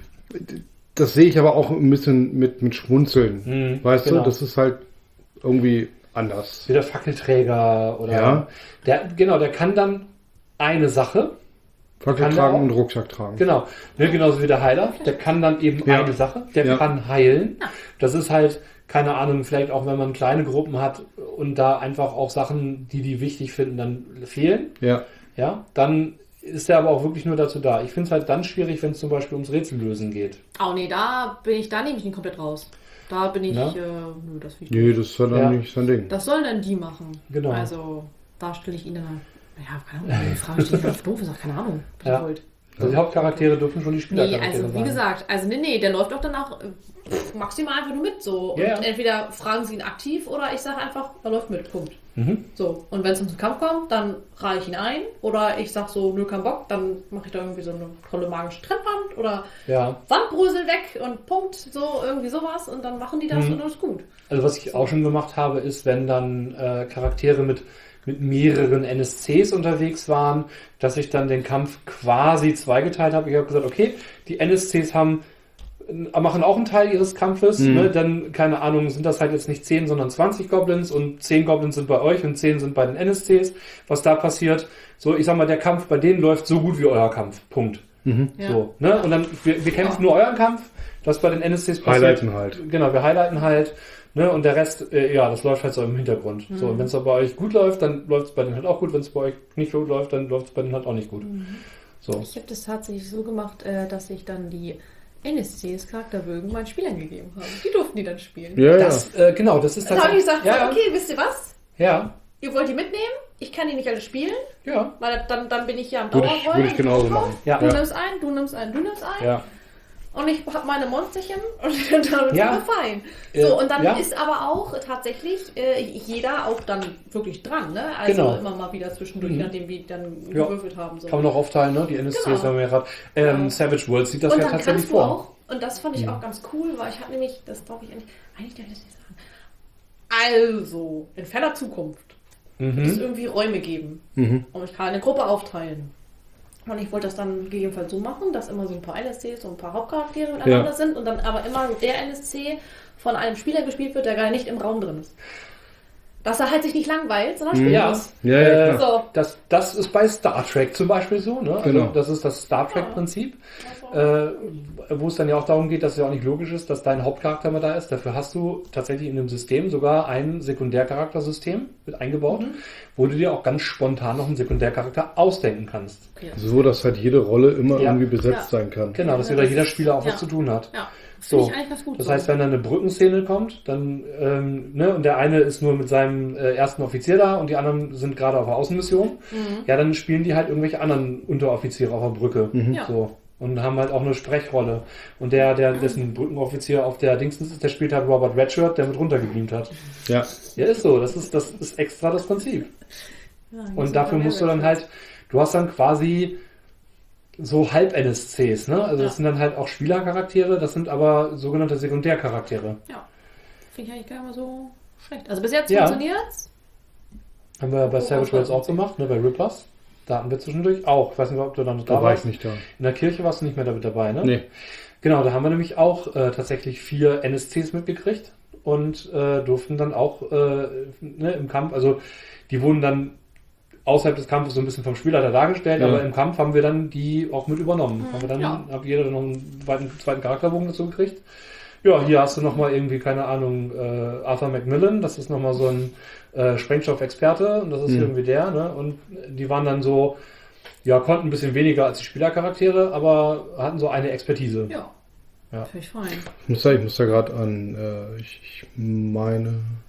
das sehe ich aber auch ein bisschen mit Schmunzeln. Weißt genau. du, das ist halt irgendwie anders. Wie der Fackelträger oder. Ja. Der kann dann eine Sache. Fackel Kann der tragen auch? und Rucksack tragen. Genau. Ne, genauso wie der Heiler. Der kann dann eben Ja. eine Sache. Der Ja. kann heilen. Das ist halt, keine Ahnung, vielleicht auch wenn man kleine Gruppen hat und da einfach auch Sachen, die wichtig finden, dann fehlen. Ja. Ja, dann ist der aber auch wirklich nur dazu da. Ich finde es halt dann schwierig, wenn es zum Beispiel ums Rätsellösen geht. Oh nee, da nehme ich ihn komplett raus. Da bin ich, Ja? nö, das will ich Nee, das ist ja dann Ja. nicht sein Ding. Das sollen dann die machen. Genau. Also, da stelle ich ihnen dann, ja, keine Ahnung, die Frage steht auf doof, ist auch keine Ahnung, was Ja. ihr wollt. Also die Hauptcharaktere dürfen schon die Nee, Spielercharaktere also wie sein. gesagt, also nee, der läuft doch dann auch maximal einfach nur mit so. Und Ja, ja. entweder fragen sie ihn aktiv oder ich sage einfach, er läuft mit, Punkt. Mhm. So, und wenn es zum Kampf kommt, dann reihe ich ihn ein oder ich sag so, nö, kein Bock, dann mache ich da irgendwie so eine tolle magische Trennwand oder Ja. Wandbrösel weg und Punkt, so irgendwie sowas und dann machen die das und dann ist gut. Also was ich auch schon gemacht habe, ist, wenn dann Charaktere mit mehreren NSCs unterwegs waren, dass ich dann den Kampf quasi zweigeteilt habe. Ich habe gesagt, okay, die NSCs machen auch einen Teil ihres Kampfes. Ne? Dann, keine Ahnung, sind das halt jetzt nicht 10, sondern 20 Goblins und 10 Goblins sind bei euch und 10 sind bei den NSCs. Was da passiert, so, ich sag mal, der Kampf bei denen läuft so gut wie euer Kampf. Punkt. Ja. So, ne? Und dann, wir kämpfen nur euren Kampf, das bei den NSCs passiert. Highlighten halt. Genau, wir highlighten halt. Ne, und der Rest, ja, das läuft halt so im Hintergrund. So, und wenn es bei euch gut läuft, dann läuft es bei denen halt auch gut. Wenn es bei euch nicht gut läuft, dann läuft es bei denen halt auch nicht gut. So. Ich habe das tatsächlich so gemacht, dass ich dann die NSCs Charakterbögen meinen Spielern gegeben habe. Die durften die dann spielen. Ja, Das, genau, das ist Dann habe ich tatsächlich. gesagt, Ja, okay, wisst ihr was? ja, Ihr wollt die mitnehmen? Ich kann die nicht alle spielen, ja, weil dann bin ich ja am Würde Dauerrollen. ich genauso machen. ja, Du nimmst ein, du nimmst ein, du nimmst ein. ja. Und ich habe meine Monsterchen und damit Ja. sind wir fein. So, und dann Ja. ist aber auch tatsächlich jeder auch dann wirklich dran, ne? Also Genau. immer mal wieder zwischendurch, nachdem wir dann Ja. gewürfelt haben. So. Kann man noch aufteilen, ne? Die NSCs Genau. haben wir gerade. Savage Worlds sieht das Und ja dann tatsächlich kannst du vor. auch, und das fand ich auch ganz cool, weil ich habe nämlich, das glaube ich eigentlich darf ich das nicht sagen. Also, in ferner Zukunft wird es irgendwie Räume geben. Und ich kann eine Gruppe aufteilen. Und ich wollte das dann gegebenenfalls so machen, dass immer so ein paar NSCs und ein paar Hauptcharaktere miteinander sind und dann aber immer der NSC von einem Spieler gespielt wird, der gar nicht im Raum drin ist. Dass er halt sich nicht langweilt, sondern spielen muss. Ja, So. Das ist bei Star Trek zum Beispiel so, ne? Also Genau. das ist das Star Trek-Prinzip, wo es dann ja auch darum geht, dass es ja auch nicht logisch ist, dass dein Hauptcharakter mal da ist. Dafür hast du tatsächlich in dem System sogar ein Sekundärcharaktersystem mit eingebaut, wo du dir auch ganz spontan noch einen Sekundärcharakter ausdenken kannst. Okay. So, dass halt jede Rolle immer Ja. irgendwie besetzt sein kann. Genau, dass Ja, jeder das- Spieler auch ja. was zu tun hat. Ja. So, Finde ich eigentlich ganz gut. das so. heißt, wenn dann eine Brückenszene kommt, dann und der eine ist nur mit seinem ersten Offizier da und die anderen sind gerade auf der Außenmission, ja, dann spielen die halt irgendwelche anderen Unteroffiziere auf der Brücke. Ja. So. Und haben halt auch eine Sprechrolle. Und dessen Brückenoffizier auf der Dingsens ist, der spielt halt Robert Redshirt, der mit runtergebeamt hat. Ja. Ja, ist so. Das ist extra das Prinzip. Ja, muss Und dafür man musst du dann halt, du hast dann quasi so Halb-NSCs, ne? Also das sind dann halt auch Spielercharaktere, das sind aber sogenannte Sekundärcharaktere. Ja. Finde ich eigentlich gar nicht mal so schlecht. Also bis jetzt Ja. funktioniert's. Haben wir bei Savage Worlds auch gemacht, ne? Bei Rippers. Da hatten wir zwischendurch auch. Ich weiß nicht, ob du dann Da war ich nicht da. In der Kirche warst du nicht mehr damit dabei, ne? Nee. Genau, da haben wir nämlich auch tatsächlich 4 NSCs mitgekriegt und durften dann auch im Kampf, also die wurden dann außerhalb des Kampfes so ein bisschen vom Spielleiter dargestellt, Ja. aber im Kampf haben wir dann die auch mit übernommen. Haben wir dann, Ja. hat jeder dann noch einen zweiten Charakterbogen dazu gekriegt. Ja, hier hast du nochmal irgendwie, keine Ahnung, Arthur Macmillan, das ist nochmal so ein Sprengstoff-Experte und das ist irgendwie der, ne? Und die waren dann so, ja, konnten ein bisschen weniger als die Spielercharaktere, aber hatten so eine Expertise. Ja. Ja. Finde ich fein. Ich muss da gerade an, ich meine,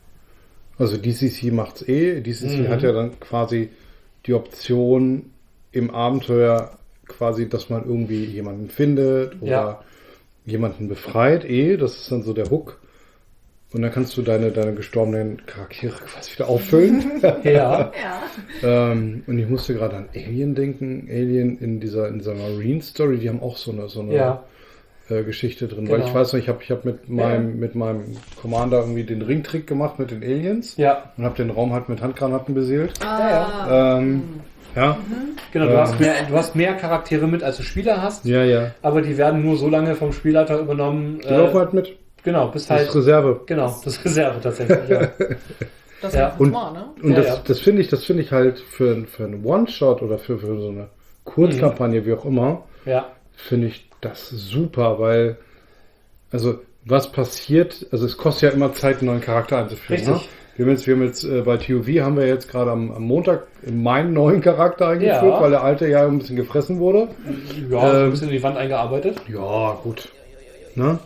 also DCC macht's DCC hat ja dann quasi die Option im Abenteuer quasi, dass man irgendwie jemanden findet oder Ja. jemanden befreit, das ist dann so der Hook. Und dann kannst du deine gestorbenen Charaktere quasi wieder auffüllen. Ja. Ja. Und ich musste gerade an Alien denken. Alien in dieser Marine-Story, die haben auch so eine Ja. Geschichte drin. Genau. Weil ich weiß noch, ich habe mit meinem Commander irgendwie den Ringtrick gemacht mit den Aliens Ja. und habe den Raum halt mit Handgranaten beseelt. Ah. Ja, Genau, du hast mehr Charaktere mit, als du Spieler hast, ja. aber die werden nur so lange vom Spielleiter übernommen. Die laufen halt mit. Genau, bis Das halt. ist Reserve. Genau, das ist Reserve tatsächlich. Ja. Das Ja. ist smart, ne? Und Ja, das finde ich halt für einen One-Shot oder für so eine Kurzkampagne, wie auch immer, Ja. finde ich das super, weil, also, was passiert, also es kostet ja immer Zeit, einen neuen Charakter einzuführen. Richtig. Ne? Wir haben jetzt bei TOV haben wir jetzt gerade am Montag meinen neuen Charakter eingeführt, Ja. weil der alte ja ein bisschen gefressen wurde. Ja, so ein bisschen in die Wand eingearbeitet. Ja, gut. Ne?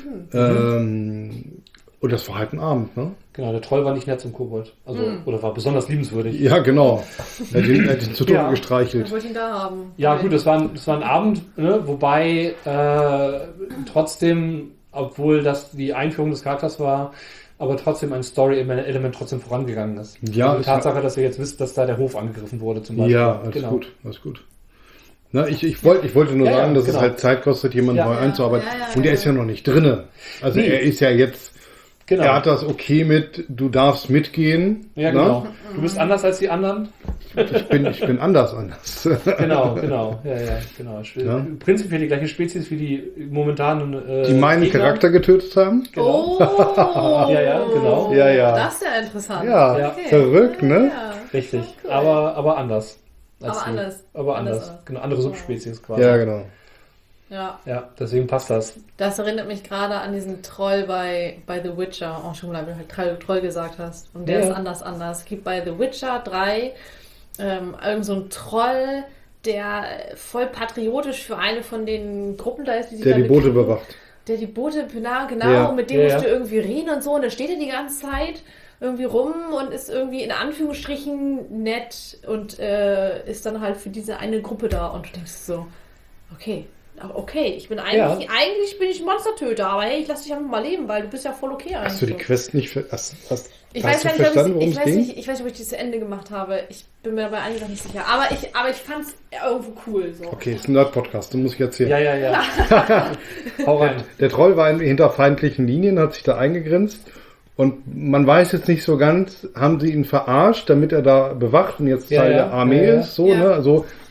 Und das war halt ein Abend, ne? Genau, der Troll war nicht nett zum Kobold. Also, oder war besonders liebenswürdig. Ja, genau. Er hat ihn zu Tode Ja. gestreichelt. Ich wollte ihn da haben. Ja, gut, das war ein Abend, ne? Wobei trotzdem, obwohl das die Einführung des Charakters war, aber trotzdem ein Story-Element trotzdem vorangegangen ist. Ja, also die es Tatsache, dass ihr jetzt wisst, dass da der Hof angegriffen wurde zum Beispiel. Ja, alles Genau. gut. Na, ich wollte nur Ja, sagen, dass genau. es halt Zeit kostet, jemanden Ja. neu einzuarbeiten. Ja, Und er ist ja noch nicht drinne. Also Nee. er ist ja jetzt, Genau. er hat das okay mit, du darfst mitgehen. Ja, ne? genau. Du bist anders als die anderen. Ich bin anders. Genau. Ja, genau. Ja. Prinzipiell die gleiche Spezies wie die momentanen Die meinen Gegner. Charakter getötet haben. Oh! Ja, genau. Ja. Das ist ja interessant. Ja, Ja. Okay. verrückt, ne? Ja. Richtig. Cool. Aber anders. als Aber die. anders. Aber anders. Anders. Genau, andere Subspezies quasi. Ja, genau. Ja. Ja, deswegen passt das. Das erinnert mich gerade an diesen Troll bei The Witcher. Oh, schon mal, wie du halt Troll gesagt hast. Und der Ja. ist anders. Es gibt bei The Witcher 3 irgend so einen Troll, der voll patriotisch für eine von den Gruppen da ist, die sich Der da die Boote bekriegen. bewacht. Der die Boote, genau, Ja. mit dem Ja, musst ja. du irgendwie reden und so. Und da steht er die ganze Zeit irgendwie rum und ist irgendwie in Anführungsstrichen nett und ist dann halt für diese eine Gruppe da. Und du denkst so, okay, ich bin eigentlich bin ich ein Monstertöter, aber hey, ich lass dich einfach mal leben, weil du bist ja voll okay eigentlich. Hast du die Quest nicht hast Ich hast weiß du gar nicht, verstanden, worum ich es ging? weiß nicht, ob ich die zu Ende gemacht habe. Ich bin mir bei einigen Sachen nicht sicher. Aber ich fand's irgendwo cool. So. Okay, ist ein Nerd-Podcast, das muss ich erzählen. Ja. Hau rein. Der Troll war hinter feindlichen Linien, hat sich da eingegrenzt. Und man weiß jetzt nicht so ganz, haben sie ihn verarscht, damit er da bewacht und jetzt Ja, Teil ja. der Armee Ja, ja. ist, so, Ja. ne? Also, komm,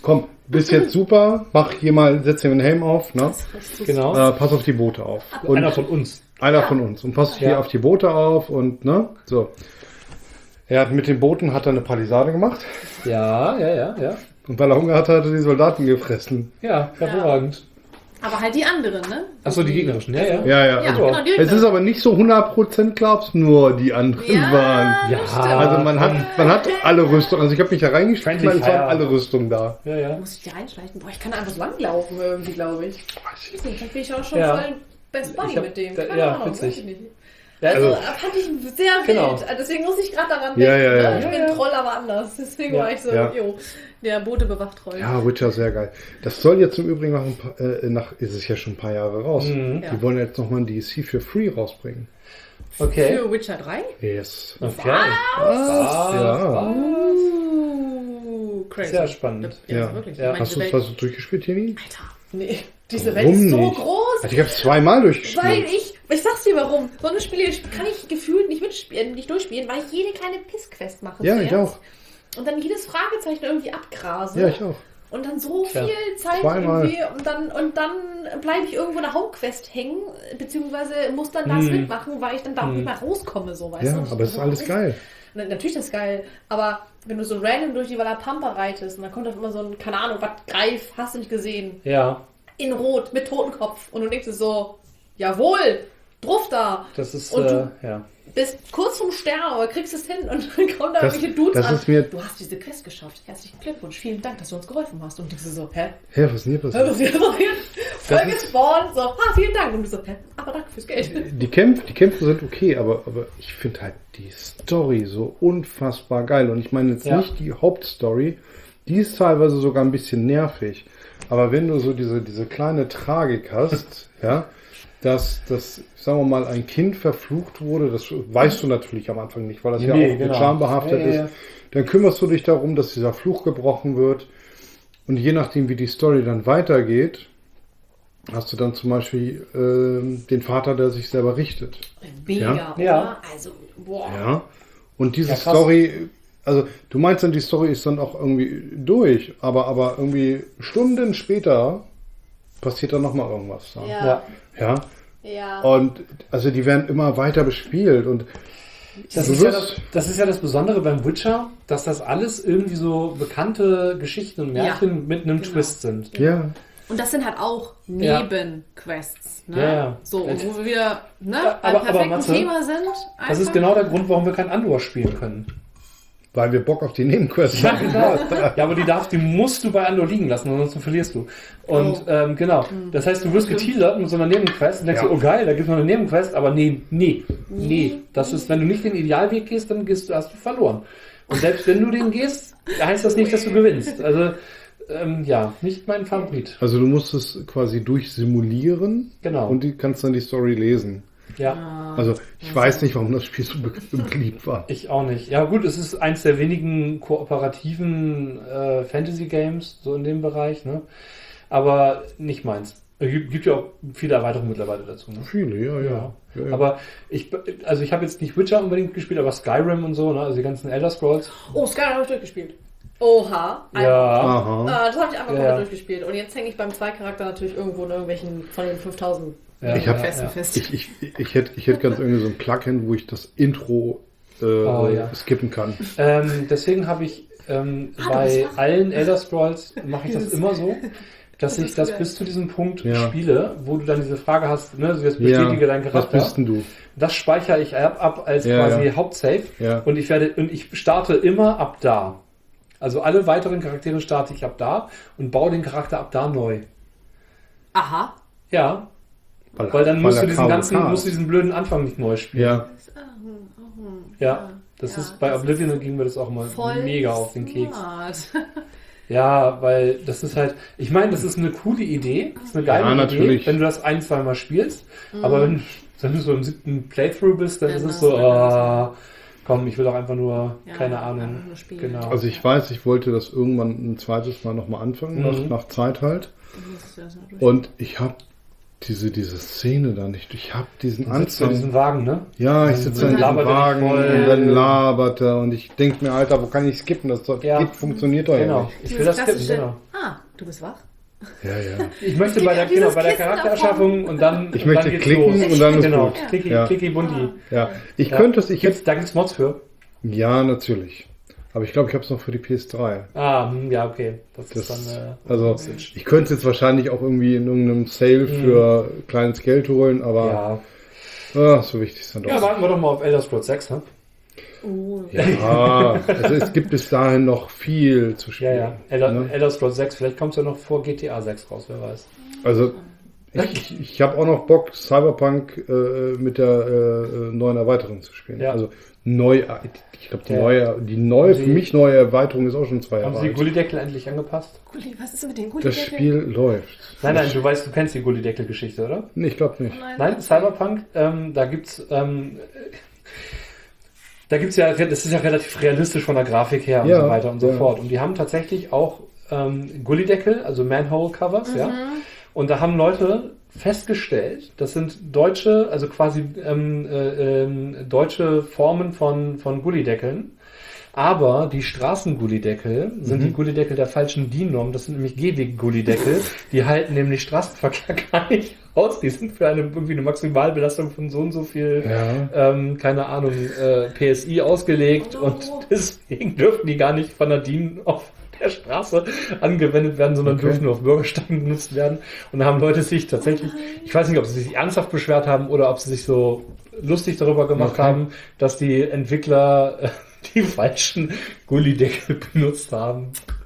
bist jetzt super, setz dir den Helm auf, ne? Genau. Pass auf die Boote auf. Und Einer von uns. Einer von uns. Und passt hier auf die Boote auf und, ne? So. Er hat mit den Booten eine Palisade gemacht. Ja. Und weil er Hunger hatte, hat er die Soldaten gefressen. Ja, hervorragend. Aber halt die anderen, ne? Achso, die gegnerischen, ja. Ja. Ja, Also, genau, die es ist aber nicht so 100% klar, ob es nur die anderen waren. Ja. Also man hat alle Rüstungen. Also ich habe mich da reingeschrieben, weil es Friendly waren Fire. alle Rüstungen da. Ja. Muss ich da einschleichen? Boah, ich kann da einfach so langlaufen irgendwie, glaube ich. Weiß Weiß nicht, vielleicht bin ich auch schon Ja. voll Best Buddy Ich hab- mit dem. da- Keine ja, Ahnung, witzig. weiß ich nicht. Ja, Also, fand ich sehr wild. Genau. Deswegen muss ich gerade daran Ja, denken. ja, ja. Ne? Ich bin Ja. Troll, aber anders. Deswegen Ja. war ich so, Ja. der Boote bewacht Troll. Ja, Witcher, sehr geil. Das soll jetzt im Übrigen ist es ja schon ein paar Jahre raus. Mhm. Die wollen jetzt nochmal ein DLC für Free rausbringen. Okay. Für Witcher 3? Yes. Okay. Ja. Crazy. Sehr spannend. Ja, Ja. wirklich. Ja. Ich meine, Hast du diese Welt, durchgespielt, Tini? Alter, nee. Diese Warum Welt ist so nicht? groß. Also ich habe es zweimal durchgespielt. Weil ich sag's dir warum. So eine Spiele kann ich gefühlt nicht durchspielen, weil ich jede kleine Pissquest mache. Ja, ich zuerst. auch. Und dann jedes Fragezeichen irgendwie abgrase. Ja, ich auch. Und dann so Ja. viel Zeit Zweimal. irgendwie und dann bleibe ich irgendwo in der Hauptquest hängen, beziehungsweise muss dann das mitmachen, weil ich dann da auch nicht mehr rauskomme, so weißt Ja, du. aber es ist alles geil. Natürlich ist das geil, aber wenn du so random durch die Valapampa reitest und dann kommt dann immer so ein, keine Ahnung, was Greif, hast du nicht gesehen, Ja, in Rot, mit Totenkopf und du denkst dir so, jawohl, drauf da. das ist, Und du ja. bist kurz vom Sterben, aber kriegst es hin und dann kommen da Das- irgendwelche Dudes das an. ist mir- Du hast diese Quest geschafft. Herzlichen Glückwunsch. Vielen Dank, dass du uns geholfen hast. Und du so, hä? Hä, was ist denn hier passiert? Was ist hier passiert? Voll gespawnt. So, vielen Dank. Und du so, hä? Aber danke fürs Geld. Die Kämpfe sind okay, aber ich finde halt die Story so unfassbar geil. Und ich meine jetzt Ja. nicht die Hauptstory, die ist teilweise sogar ein bisschen nervig. Aber wenn du so diese kleine Tragik hast, ja, dass sagen wir mal, ein Kind verflucht wurde, das weißt du natürlich am Anfang nicht, weil das ja Nee, auch genau. mit Scham behaftet Ja. ist. Dann kümmerst du dich darum, dass dieser Fluch gebrochen wird. Und je nachdem, wie die Story dann weitergeht, hast du dann zum Beispiel den Vater, der sich selber richtet. Mega, Ja. oder? Ja. Also, boah. Ja. Und diese Ja, krass. Story, also du meinst dann, die Story ist dann auch irgendwie durch, aber irgendwie Stunden später passiert dann nochmal irgendwas. Da. Ja. Ja. Ja. Und also die werden immer weiter bespielt und Das du ist, ja wirst- das ist ja das Besondere beim Witcher, dass das alles irgendwie so bekannte Geschichten und Märchen mit einem genau. Twist sind. ja. Und das sind halt auch Ja. Nebenquests. Ne? Ja, ja. So, und wo wir wieder ne, Ja, beim aber perfekten Matze, Thema sind. Das ist genau der Grund, warum wir kein Andor spielen können. Weil wir Bock auf die Nebenquests haben. Genau. Ja, aber die musst du bei Andor liegen lassen, ansonsten verlierst du. Und genau. Das heißt, du wirst geteasert mit so einer Nebenquest und denkst Ja. dir, oh geil, da gibt es noch eine Nebenquest, aber nee. Das ist, wenn du nicht den Idealweg gehst, dann hast du verloren. Und selbst wenn du den gehst, heißt das nicht, dass du gewinnst. Also, nicht mein Favorit. Also du musst es quasi durchsimulieren Genau. und du kannst dann die Story lesen. Ja, Also ich weiß nicht, warum das Spiel so beliebt war. ich auch nicht. Ja gut, es ist eins der wenigen kooperativen Fantasy-Games, so in dem Bereich, ne? Aber nicht meins. Es gibt ja auch viele Erweiterungen mittlerweile dazu. Ne? Viele, ja. Ja. Ja. Aber ich habe jetzt nicht Witcher unbedingt gespielt, aber Skyrim und so, ne? Also die ganzen Elder Scrolls. Oh, Skyrim habe ich durchgespielt. Oha. Ja. Aha. Das habe ich einfach Ja. komplett durchgespielt. Und jetzt hänge ich beim Zwei-Charakter natürlich irgendwo in irgendwelchen von den 5000 Ja, Ich hab- Questen ja. fest. Ich hätte ganz irgendwie so ein Plugin, wo ich das Intro ja. skippen kann. Deswegen habe ich bist bei wach. allen Elder Scrolls mache ich das immer so, dass ich das bis zu diesem Punkt Ja. spiele, wo du dann diese Frage hast, ne, jetzt bestätige deinen was Charakter. bist denn du? Das speichere ich ab als Ja, quasi ja. Hauptsave Ja. und ich starte immer ab da. Also alle weiteren Charaktere starte ich ab da und baue den Charakter ab da neu. Aha. Ja, weil dann musst er du diesen blöden Anfang nicht neu spielen. Ja, Ja, das ist bei Oblivion ging mir das auch immer Voll mega auf den Keks. smart. Ja, weil das ist halt, ich meine, das ist eine coole Idee, das ist eine geile Ja, Idee, natürlich. wenn du das ein, zweimal spielst, aber wenn du so im 7. Playthrough bist, dann Dann ist es hast so, du dann komm, ich will doch einfach nur, Ja, keine einfach Ahnung, nur spielen. genau. also ich weiß, ich wollte das irgendwann ein zweites Mal nochmal anfangen, nach Zeit halt. Und ich habe diese Szene da nicht. Ich habe diesen Du sitzt in Anfang. diesem Wagen, ne? Ja, ich Dann sitze in diesem labert er dich Wagen voll. und dann labert er und ich denke mir, Alter, wo kann ich skippen? Das Ja. funktioniert doch ja Genau, nicht. ich will das skippen, klassische, genau. Du bist wach? Ja, ja. Ich möchte bei der Dieses Kissen Charaktererschaffung und dann. Ich und möchte dann geht's klicken los. und dann ist Genau, gut. klicki, Ja. klicki, bunti. Ja, ich Ja. könnte es, Da gibt's Mods für. ja, natürlich. Aber ich glaube, ich habe es noch für die PS3. Ja, okay. Das Das, ist dann. also, ich könnte es jetzt wahrscheinlich auch irgendwie in irgendeinem Sale für kleines Geld holen, aber so wichtig ist dann doch. Ja, warten wir doch mal auf Elder Scrolls 6, ne? Ja, also es gibt bis dahin noch viel zu spielen. Ne? Elder Scrolls 6, vielleicht kommt es ja noch vor GTA 6 raus, wer weiß. Also ich habe auch noch Bock, Cyberpunk mit der neuen Erweiterung zu spielen. Ja. Also neu, ich glaube die Haben für mich neue Erweiterung ist auch schon 2 Haben Jahre Sie die alt. Gullideckel endlich angepasst? Gulli, was ist mit den Das Gullideckeln? Spiel läuft. Nein, du kennst die Gullideckel-Geschichte, oder? Nee, ich glaube nicht. Nein, Cyberpunk, da gibt's ja, das ist ja relativ realistisch von der Grafik her und Ja, so weiter und so ja. fort. Und die haben tatsächlich auch Gullideckel, also Manhole-Covers, ja. Und da haben Leute festgestellt, das sind deutsche, also quasi deutsche Formen von Gullideckeln. Aber die Straßengullideckel sind die Gullideckel der falschen DIN-Norm. Das sind nämlich Gehweg-Gullideckel. Die halten nämlich Straßenverkehr gar nicht aus. Die sind für irgendwie eine Maximalbelastung von so und so viel, keine Ahnung, PSI ausgelegt. Und deswegen dürfen die gar nicht von der DIN auf der Straße angewendet werden, sondern dürfen nur auf Bürgersteigen benutzt werden. Und da haben Leute sich tatsächlich, ich weiß nicht, ob sie sich ernsthaft beschwert haben oder ob sie sich so lustig darüber gemacht haben, dass die Entwickler die falschen Gullideckel benutzt haben.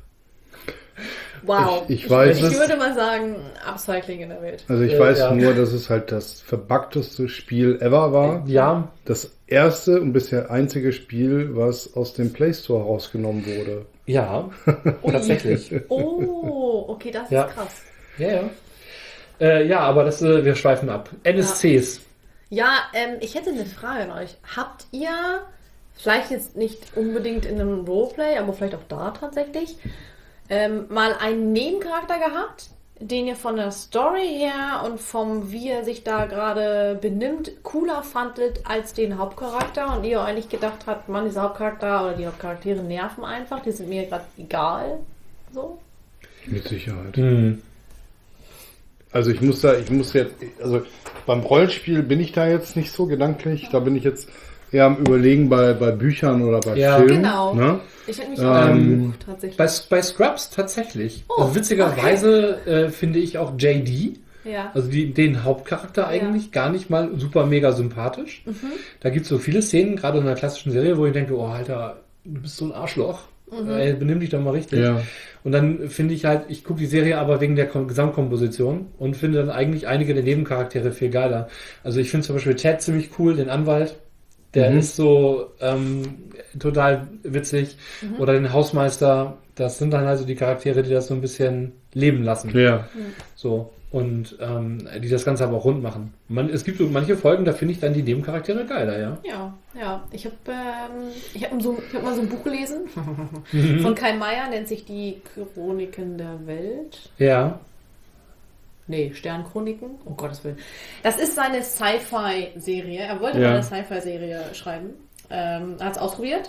Wow. Ich weiß Ich würde mal sagen, Upcycling in der Welt. Also ich weiß ja. nur, dass es halt das verbugteste Spiel ever war. Ja, Das erste und bisher einzige Spiel, was aus dem Play Store rausgenommen wurde. ja, tatsächlich. Oh, okay, das Ja. ist krass. Ja, aber das, wir schweifen ab. NSCs. Ja, ich hätte eine Frage an euch. Habt ihr, vielleicht jetzt nicht unbedingt in einem Roleplay, aber vielleicht auch da tatsächlich, mal einen Nebencharakter gehabt, den ihr von der Story her und vom wie er sich da gerade benimmt, cooler fandet als den Hauptcharakter und ihr eigentlich gedacht habt, Mann, dieser Hauptcharakter oder die Hauptcharaktere nerven einfach, die sind mir gerade egal. So? Mit Sicherheit. Hm. Also also beim Rollenspiel bin ich da jetzt nicht so gedanklich. Da bin ich jetzt eher am Überlegen bei Büchern oder bei Ja. Filmen. Genau. Ne? Ich hätte mich auch gebucht, tatsächlich. Bei Scrubs tatsächlich. Oh, Also witzigerweise finde ich auch JD, Ja. also den Hauptcharakter eigentlich, gar nicht mal super mega sympathisch. Da gibt es so viele Szenen, gerade in einer klassischen Serie, wo ich denke, oh Alter, du bist so ein Arschloch. Ey, benimm dich doch mal richtig. Ja. Und dann finde ich halt, ich gucke die Serie aber wegen der Gesamtkomposition und finde dann eigentlich einige der Nebencharaktere viel geiler. Also ich finde zum Beispiel Ted ziemlich cool, den Anwalt. Der ist so total witzig. Oder den Hausmeister. Das sind dann also die Charaktere, die das so ein bisschen leben lassen. Ja. So. Und die das Ganze aber auch rund machen. Es gibt so manche Folgen, da finde ich dann die Nebencharaktere geiler, ja. Ja. Ich habe mal so ein Buch gelesen von Kai Meier, nennt sich die Chroniken der Welt. Ja. Nee, Sternchroniken. Oh Gottes Willen. Das ist seine Sci-Fi-Serie. Er wollte Ja. mal eine Sci-Fi-Serie schreiben. Hat es ausprobiert.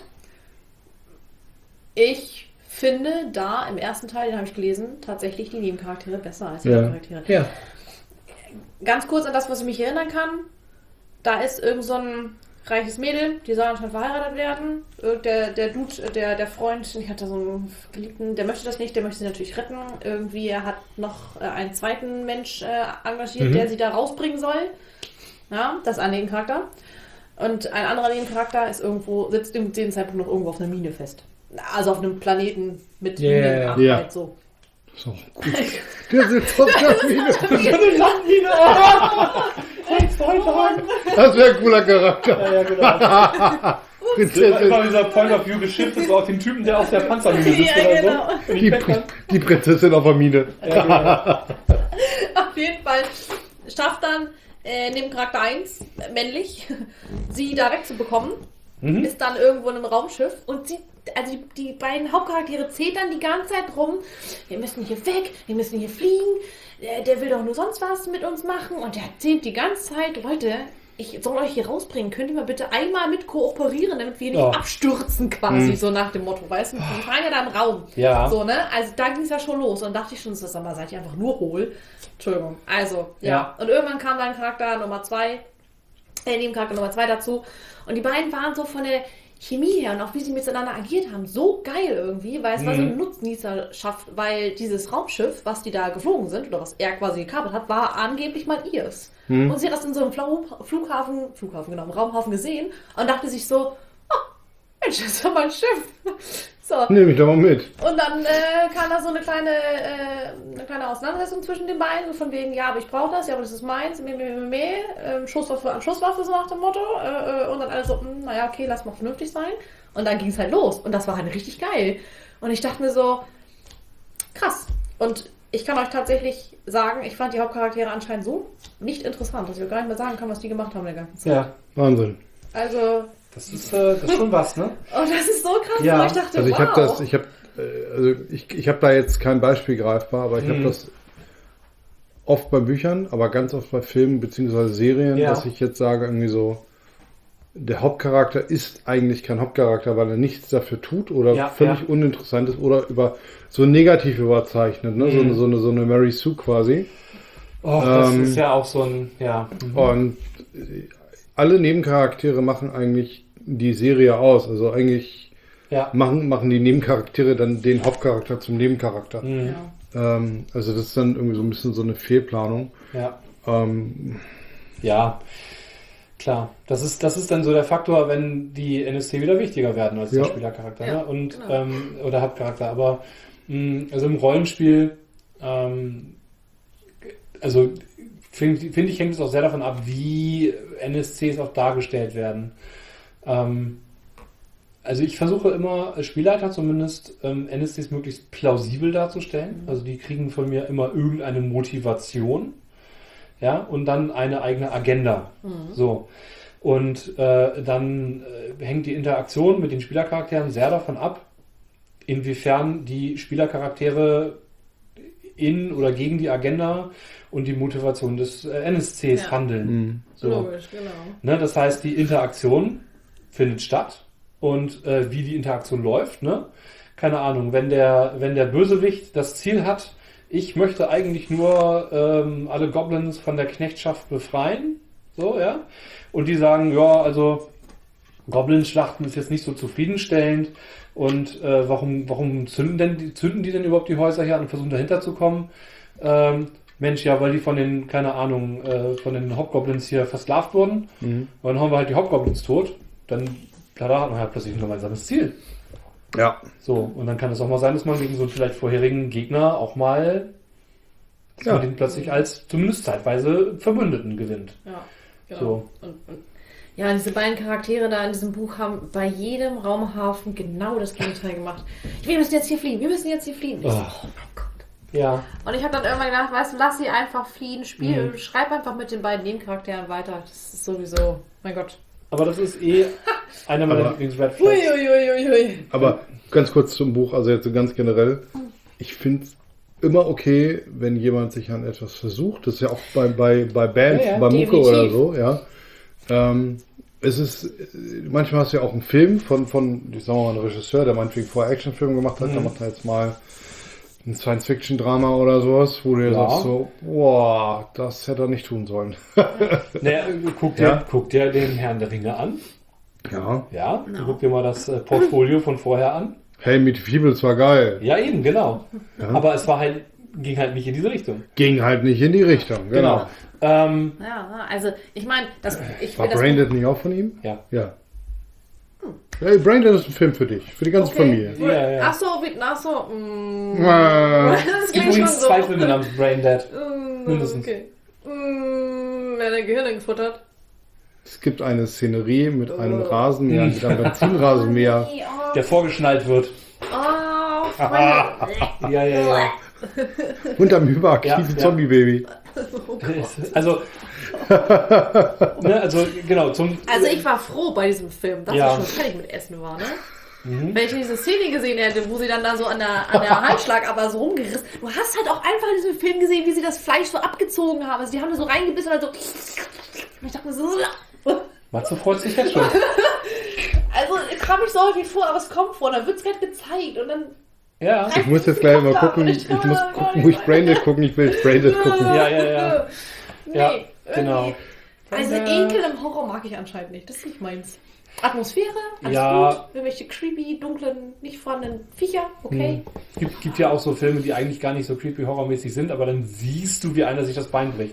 Ich finde da im ersten Teil, den habe ich gelesen, tatsächlich die Nebencharaktere besser als die Hauptcharaktere. Ja. Ganz kurz an das, was ich mich erinnern kann. Da ist irgend so ein reiches Mädel, die soll anscheinend verheiratet werden. Der Dude, der Freund, ich hatte so einen Geliebten, der möchte das nicht, der möchte sie natürlich retten. Irgendwie, er hat noch einen zweiten Mensch engagiert, der sie da rausbringen soll. Ja, das ist ein Nebencharakter. Und ein anderer Nebencharakter ist irgendwo, sitzt in dem Zeitpunkt noch irgendwo auf einer Mine fest. Also auf einem Planeten mit Minenarbeit, Ja. so. So, gut. Der sitzt auf der Mine. Eine Landmine! Das wäre ein cooler Charakter. Ja, genau. Prinzessin. Immer dieser Point of View geschiftet so auf den Typen, der auf der Panzermine sitzt Ja, oder genau. so. Die Prinzessin auf der Mine. Ja, genau. Auf jeden Fall schafft dann Nebencharakter 1, männlich, sie da wegzubekommen. Ist dann irgendwo in einem Raumschiff und die beiden Hauptcharaktere zetern die ganze Zeit rum. Wir müssen hier weg, wir müssen hier fliegen. Der will doch nur sonst was mit uns machen. Und der erzählt die ganze Zeit, Leute, ich soll euch hier rausbringen, könnt ihr mal bitte einmal mit kooperieren, damit wir nicht Ja. abstürzen quasi, so nach dem Motto, weißt du, die fahren ja da im Raum. Ja. So, ne, also da ging es ja schon los und dachte ich schon, sag mal, seid ihr einfach nur hohl? Entschuldigung, also, ja. Ja. Und irgendwann kam dann Charakter Nummer 2, Nebencharakter Nummer 2 dazu und die beiden waren so von der Chemie her und auch wie sie miteinander agiert haben, so geil irgendwie, weil es war so eine Nutznießerschaft, weil dieses Raumschiff, was die da geflogen sind, oder was er quasi gekapert hat, war angeblich mal ihrs. Und sie hat das in so einem Flughafen, genau, im Raumhafen gesehen und dachte sich so, Mensch, das ist ja mein Schiff. So. Nehme ich doch mal mit. Und dann kam da so eine kleine Auseinandersetzung zwischen den beiden, so von wegen, ja, aber ich brauche das, ja, aber das ist meins, Schusswaffe an Schusswaffe, so nach dem Motto. Und dann alle so, naja, okay, lass mal vernünftig sein. Und dann ging es halt los. Und das war halt richtig geil. Und ich dachte mir so, krass. Und ich kann euch tatsächlich sagen, ich fand die Hauptcharaktere anscheinend so nicht interessant, dass ich auch gar nicht mehr sagen kann, was die gemacht haben der ganzen Zeit. Ja. Wahnsinn. Also, Das ist schon was, ne? und das ist so krass, Ja. weil ich dachte, Also wow. ich habe da jetzt kein Beispiel greifbar, aber ich habe das oft bei Büchern, aber ganz oft bei Filmen bzw. Serien, Ja. dass ich jetzt sage, irgendwie so, der Hauptcharakter ist eigentlich kein Hauptcharakter, weil er nichts dafür tut oder Ja, völlig ja. uninteressant ist oder so negativ überzeichnet, ne? So eine Mary Sue quasi. Oh, das ist ja auch so ein, ja. Und alle Nebencharaktere machen eigentlich die Serie aus. Also eigentlich Ja. machen die Nebencharaktere dann den Hauptcharakter zum Nebencharakter. Ja. Also das ist dann irgendwie so ein bisschen so eine Fehlplanung. Ja. Ähm, Ja, klar. Das ist dann so der Faktor, wenn die NSC wieder wichtiger werden als Ja. der Spielercharakter, Ja, ne? Und genau. oder Hauptcharakter. Aber also im Rollenspiel, also finde ich, hängt es auch sehr davon ab, wie NSCs auch dargestellt werden. Also ich versuche immer, als Spielleiter zumindest, NSCs möglichst plausibel darzustellen. Also die kriegen von mir immer irgendeine Motivation. Ja, und dann eine eigene Agenda. So. Und dann hängt die Interaktion mit den Spielercharakteren sehr davon ab, inwiefern die Spielercharaktere in oder gegen die Agenda und die Motivation des NSCs Ja. handeln. So. Logisch, genau. Ne, das heißt, die Interaktion findet statt und wie die Interaktion läuft, ne? Keine Ahnung, wenn der Bösewicht das Ziel hat, ich möchte eigentlich nur alle Goblins von der Knechtschaft befreien, so, ja, und die sagen, ja, also Goblins-Schlachten ist jetzt nicht so zufriedenstellend und warum zünden die denn überhaupt die Häuser hier an und versuchen dahinter zu kommen? Mensch, ja, weil die von den, keine Ahnung, von den Hobgoblins hier versklavt wurden. Und dann hauen wir halt die Hobgoblins tot. Dann, da hat man halt plötzlich ein gemeinsames Ziel. ja. So, und dann kann es auch mal sein, dass man gegen so einen vielleicht vorherigen Gegner auch mal, dass man den plötzlich als zumindest zeitweise Verbündeten gewinnt. Ja, genau. So. Und ja, diese beiden Charaktere da in diesem Buch haben bei jedem Raumhafen genau das Gegenteil gemacht. Wir müssen jetzt hier fliehen, wir müssen jetzt hier fliehen. Ich so, oh mein Gott. Ja, Und ich habe dann irgendwann gedacht, weißt du, lass sie einfach fliehen, schreib einfach mit den beiden Nebencharakteren weiter. Das ist sowieso, mein Gott. aber das ist einer meiner Aber- Lieblings-Red Flags. Uiuiuiui. Aber ganz kurz zum Buch, also jetzt so ganz generell. Ich finde es immer okay, wenn jemand sich an etwas versucht. Das ist ja auch bei Bands, Ja, ja, bei Mucke definitiv. oder so, ja. Es ist, manchmal hast du ja auch einen Film von ich sag mal, einem Regisseur, der meinetwegen vorher Actionfilm gemacht hat, der macht da jetzt mal ein Science-Fiction-Drama oder sowas, wo du dir Ja. sagst so, boah, das hätte er nicht tun sollen. Naja, guck dir den Herrn der Ringe an. Ja. Ja, guck dir mal das Portfolio von vorher an. Hey, Meet the Feebles war geil. Ja, eben, genau. Ja. Aber es ging halt nicht in diese Richtung. Ging halt nicht in die Richtung, genau. Ja, also ich meine, ich War will das Braindead nicht auch von ihm? Ja. Ja. Hey, Braindead ist ein Film für dich, für die ganze Familie. Ja, ja. Ach so. Äh, Das klingt schon Übrigens so. 2 Filme namens Braindead. Mindestens. Okay. Wer dein Gehirn gefuttert? Es gibt eine Szenerie mit einem Rasenmäher, mit einem Benzinrasenmäher. Der vorgeschnallt wird. Oh, Freunde. Ja. Unterm überaktiven Ja. Zombie-Baby. Also, genau, Also ich war froh bei diesem Film, dass Ja. er schon fertig mit Essen war, ne? Wenn ich diese Szene gesehen hätte, wo sie dann da so an der Handschlag aber so rumgerissen. Du hast halt auch einfach in diesem Film gesehen, wie sie das Fleisch so abgezogen haben. Also die haben da so reingebissen und so. Und ich dachte mir so, Matze freut sich jetzt schon. Also, ich kam mich so häufig vor, aber es kommt vor, dann wird es gerade gezeigt und dann... Ja. Ich muss jetzt gleich mal gucken. Ich muss gucken, wo ich Braindead gucken. Ich will jetzt Braindead gucken. Ja. Nee, Ja, genau. Also Ekel im Horror mag ich anscheinend nicht. Das ist nicht meins. Atmosphäre, alles Ja. gut. Irgendwelche creepy, dunklen, nicht vorhandenen Viecher, okay. Gibt ja auch so Filme, die eigentlich gar nicht so creepy horrormäßig sind, aber dann siehst du, wie einer sich das Bein bricht.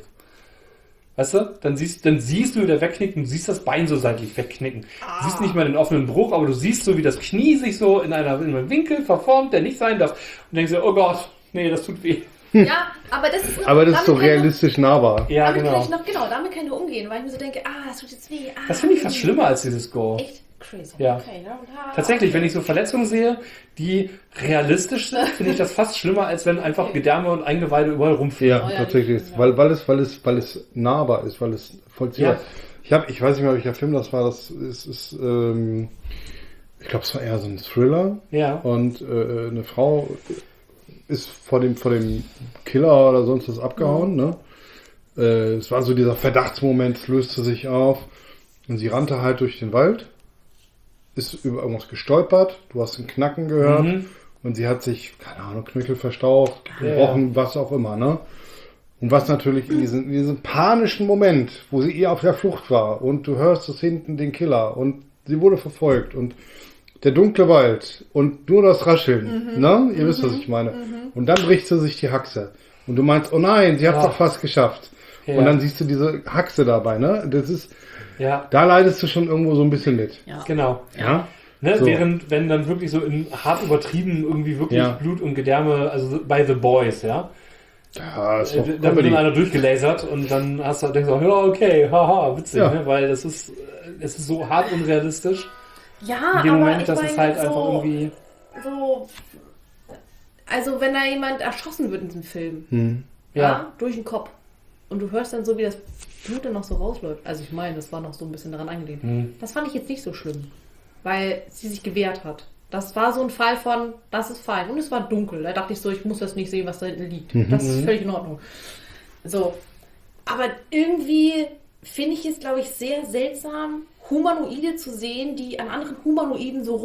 Weißt du? Dann siehst du, wie der wegknickt und siehst das Bein so seitlich wegknicken. Du siehst nicht mal den offenen Bruch, aber du siehst so, wie das Knie sich so in einem Winkel verformt, der nicht sein darf. Und denkst dir, oh Gott, nee, das tut weh. Ja, aber das ist noch, Aber das ist so damit kann ich realistisch nahbar. Ja, damit genau. damit kann ich nur umgehen, weil ich mir so denke, das tut jetzt weh. Das finde ich fast schlimmer als dieses Go. Echt crazy. Ja. Okay, ne? Tatsächlich, wenn ich so Verletzungen sehe, die realistisch sind, finde ich das fast schlimmer, als wenn einfach Gedärme und Eingeweide überall rumfliegen. Ja, ja, tatsächlich. Weil es nahbar ist, weil es vollziehbar ist. Ich weiß nicht mehr, welcher Film das war. Ich glaube, es war eher so ein Thriller. Ja. Und eine Frau ist vor dem Killer oder sonst was abgehauen. Ne? Es war so dieser Verdachtsmoment, es löste sich auf. Und sie rannte halt durch den Wald, ist über irgendwas gestolpert, du hast einen Knacken gehört und sie hat sich, keine Ahnung, Knöchel verstaucht, gebrochen, was auch immer, ne? Und was natürlich in diesem panischen Moment, wo sie auf der Flucht war und du hörst es hinten den Killer und sie wurde verfolgt und der dunkle Wald und nur das Rascheln, ne? Ihr wisst, was ich meine. Und dann bricht sie sich die Haxe. Und du meinst, oh nein, sie hat es doch fast geschafft. Ja. Und dann siehst du diese Haxe dabei, ne? Ja, Da leidest du schon irgendwo so ein bisschen mit. Ja. genau. Ja? Ne, So. wenn dann wirklich so in hart übertrieben irgendwie wirklich Ja. Blut und Gedärme, also bei The Boys, ja. Ja, ist doch Dann wird Comedy. dann einer durchgelasert und dann denkst du, ja, okay, haha, witzig, Ja. ne? Weil es ist so hart unrealistisch. Ja, In dem aber Moment, ich dass meine, es halt so, einfach irgendwie. so... Also wenn da jemand erschossen wird in diesem Film, Ja. durch den Kopf, und du hörst dann so, wie das Blut dann noch so rausläuft. Also ich meine, das war noch so ein bisschen daran angelehnt. Das fand ich jetzt nicht so schlimm, weil sie sich gewehrt hat. Das war so ein Fall von, das ist fein. Und es war dunkel. Da dachte ich so, ich muss das nicht sehen, was da hinten liegt. Das ist völlig in Ordnung. So. Aber irgendwie finde ich es, glaube ich, sehr seltsam, Humanoide zu sehen, die an anderen Humanoiden so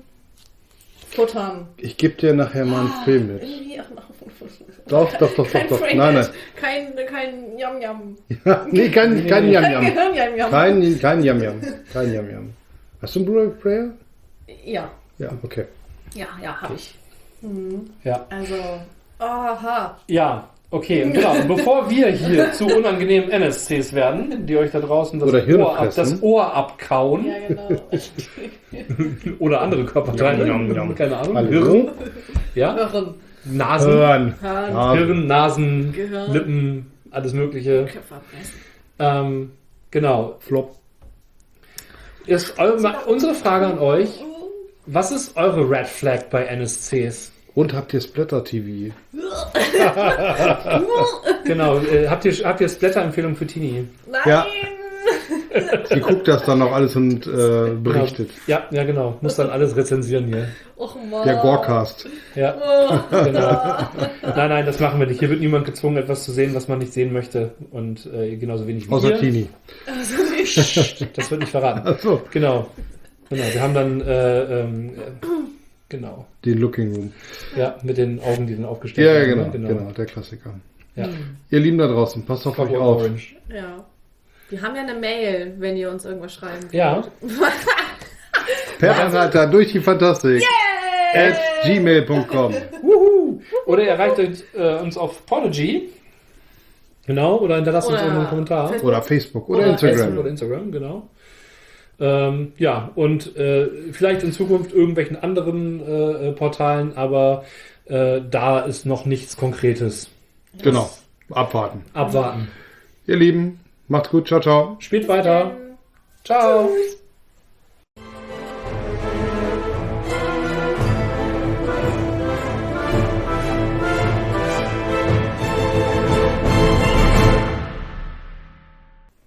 rumfuttern. Ich gebe dir nachher mal einen Film mit. Irgendwie, Doch. Kein Braindead, Nein. kein Yam-Yam. Nee, kein Kein Yam-Yam. Gehirn-Yam-Yam. Kein Yam-Yam. Kein Yam-Yam. Hast du einen Blu-ray-Player? Ja, Ja, okay. habe ich. Ja. Also, aha. Ja, okay, und genau. Bevor wir hier zu unangenehmen NSCs werden, die euch da draußen Oder Hirnfressen. das Ohr abkauen Ja, genau. oder andere Körperteile, Yum, yum. keine Ahnung, Hallo? Hirn, ja, Hören. Nasen, Hören. Hören. Hirn, Nasen, Gehirn. Lippen, alles Mögliche. Köpfe abreißen. Genau. Flop. Unsere Frage an euch: Was ist eure Red Flag bei NSCs? Und habt ihr Splatter-TV? Genau, habt ihr Splatter-Empfehlung für Tini? Nein! Ja. Sie guckt das dann noch alles und berichtet. Ja, genau. Muss dann alles rezensieren hier. Och Mann. Der Gorecast. Ja, genau. Nein, das machen wir nicht. Hier wird niemand gezwungen, etwas zu sehen, was man nicht sehen möchte. Und genauso wenig wie Außer wir. Tini. Das wird nicht verraten. Achso, Genau. Wir haben dann genau. den Looking Room. Ja, mit den Augen, die dann aufgestellt Ja, werden. genau, der Klassiker. Ja. Ihr Lieben da draußen, passt auf euch Code auf. Orange. Ja. Wir haben ja eine Mail, wenn ihr uns irgendwas schreiben wollt. Ja. Per Anhalter durch die Fantastik. At gmail.com. Wuhu. Oder ihr erreicht uns auf Podigy. Genau, oder hinterlasst uns Oder irgendeinen Kommentar. Facebook. Oder Facebook oder Oder Instagram. Facebook oder Instagram, genau. Ja, und vielleicht in Zukunft irgendwelchen anderen Portalen, aber da ist noch nichts Konkretes. Genau. Abwarten. Abwarten. Ihr Lieben, macht's gut. Ciao, ciao. Spielt weiter. Ciao. Tschüss.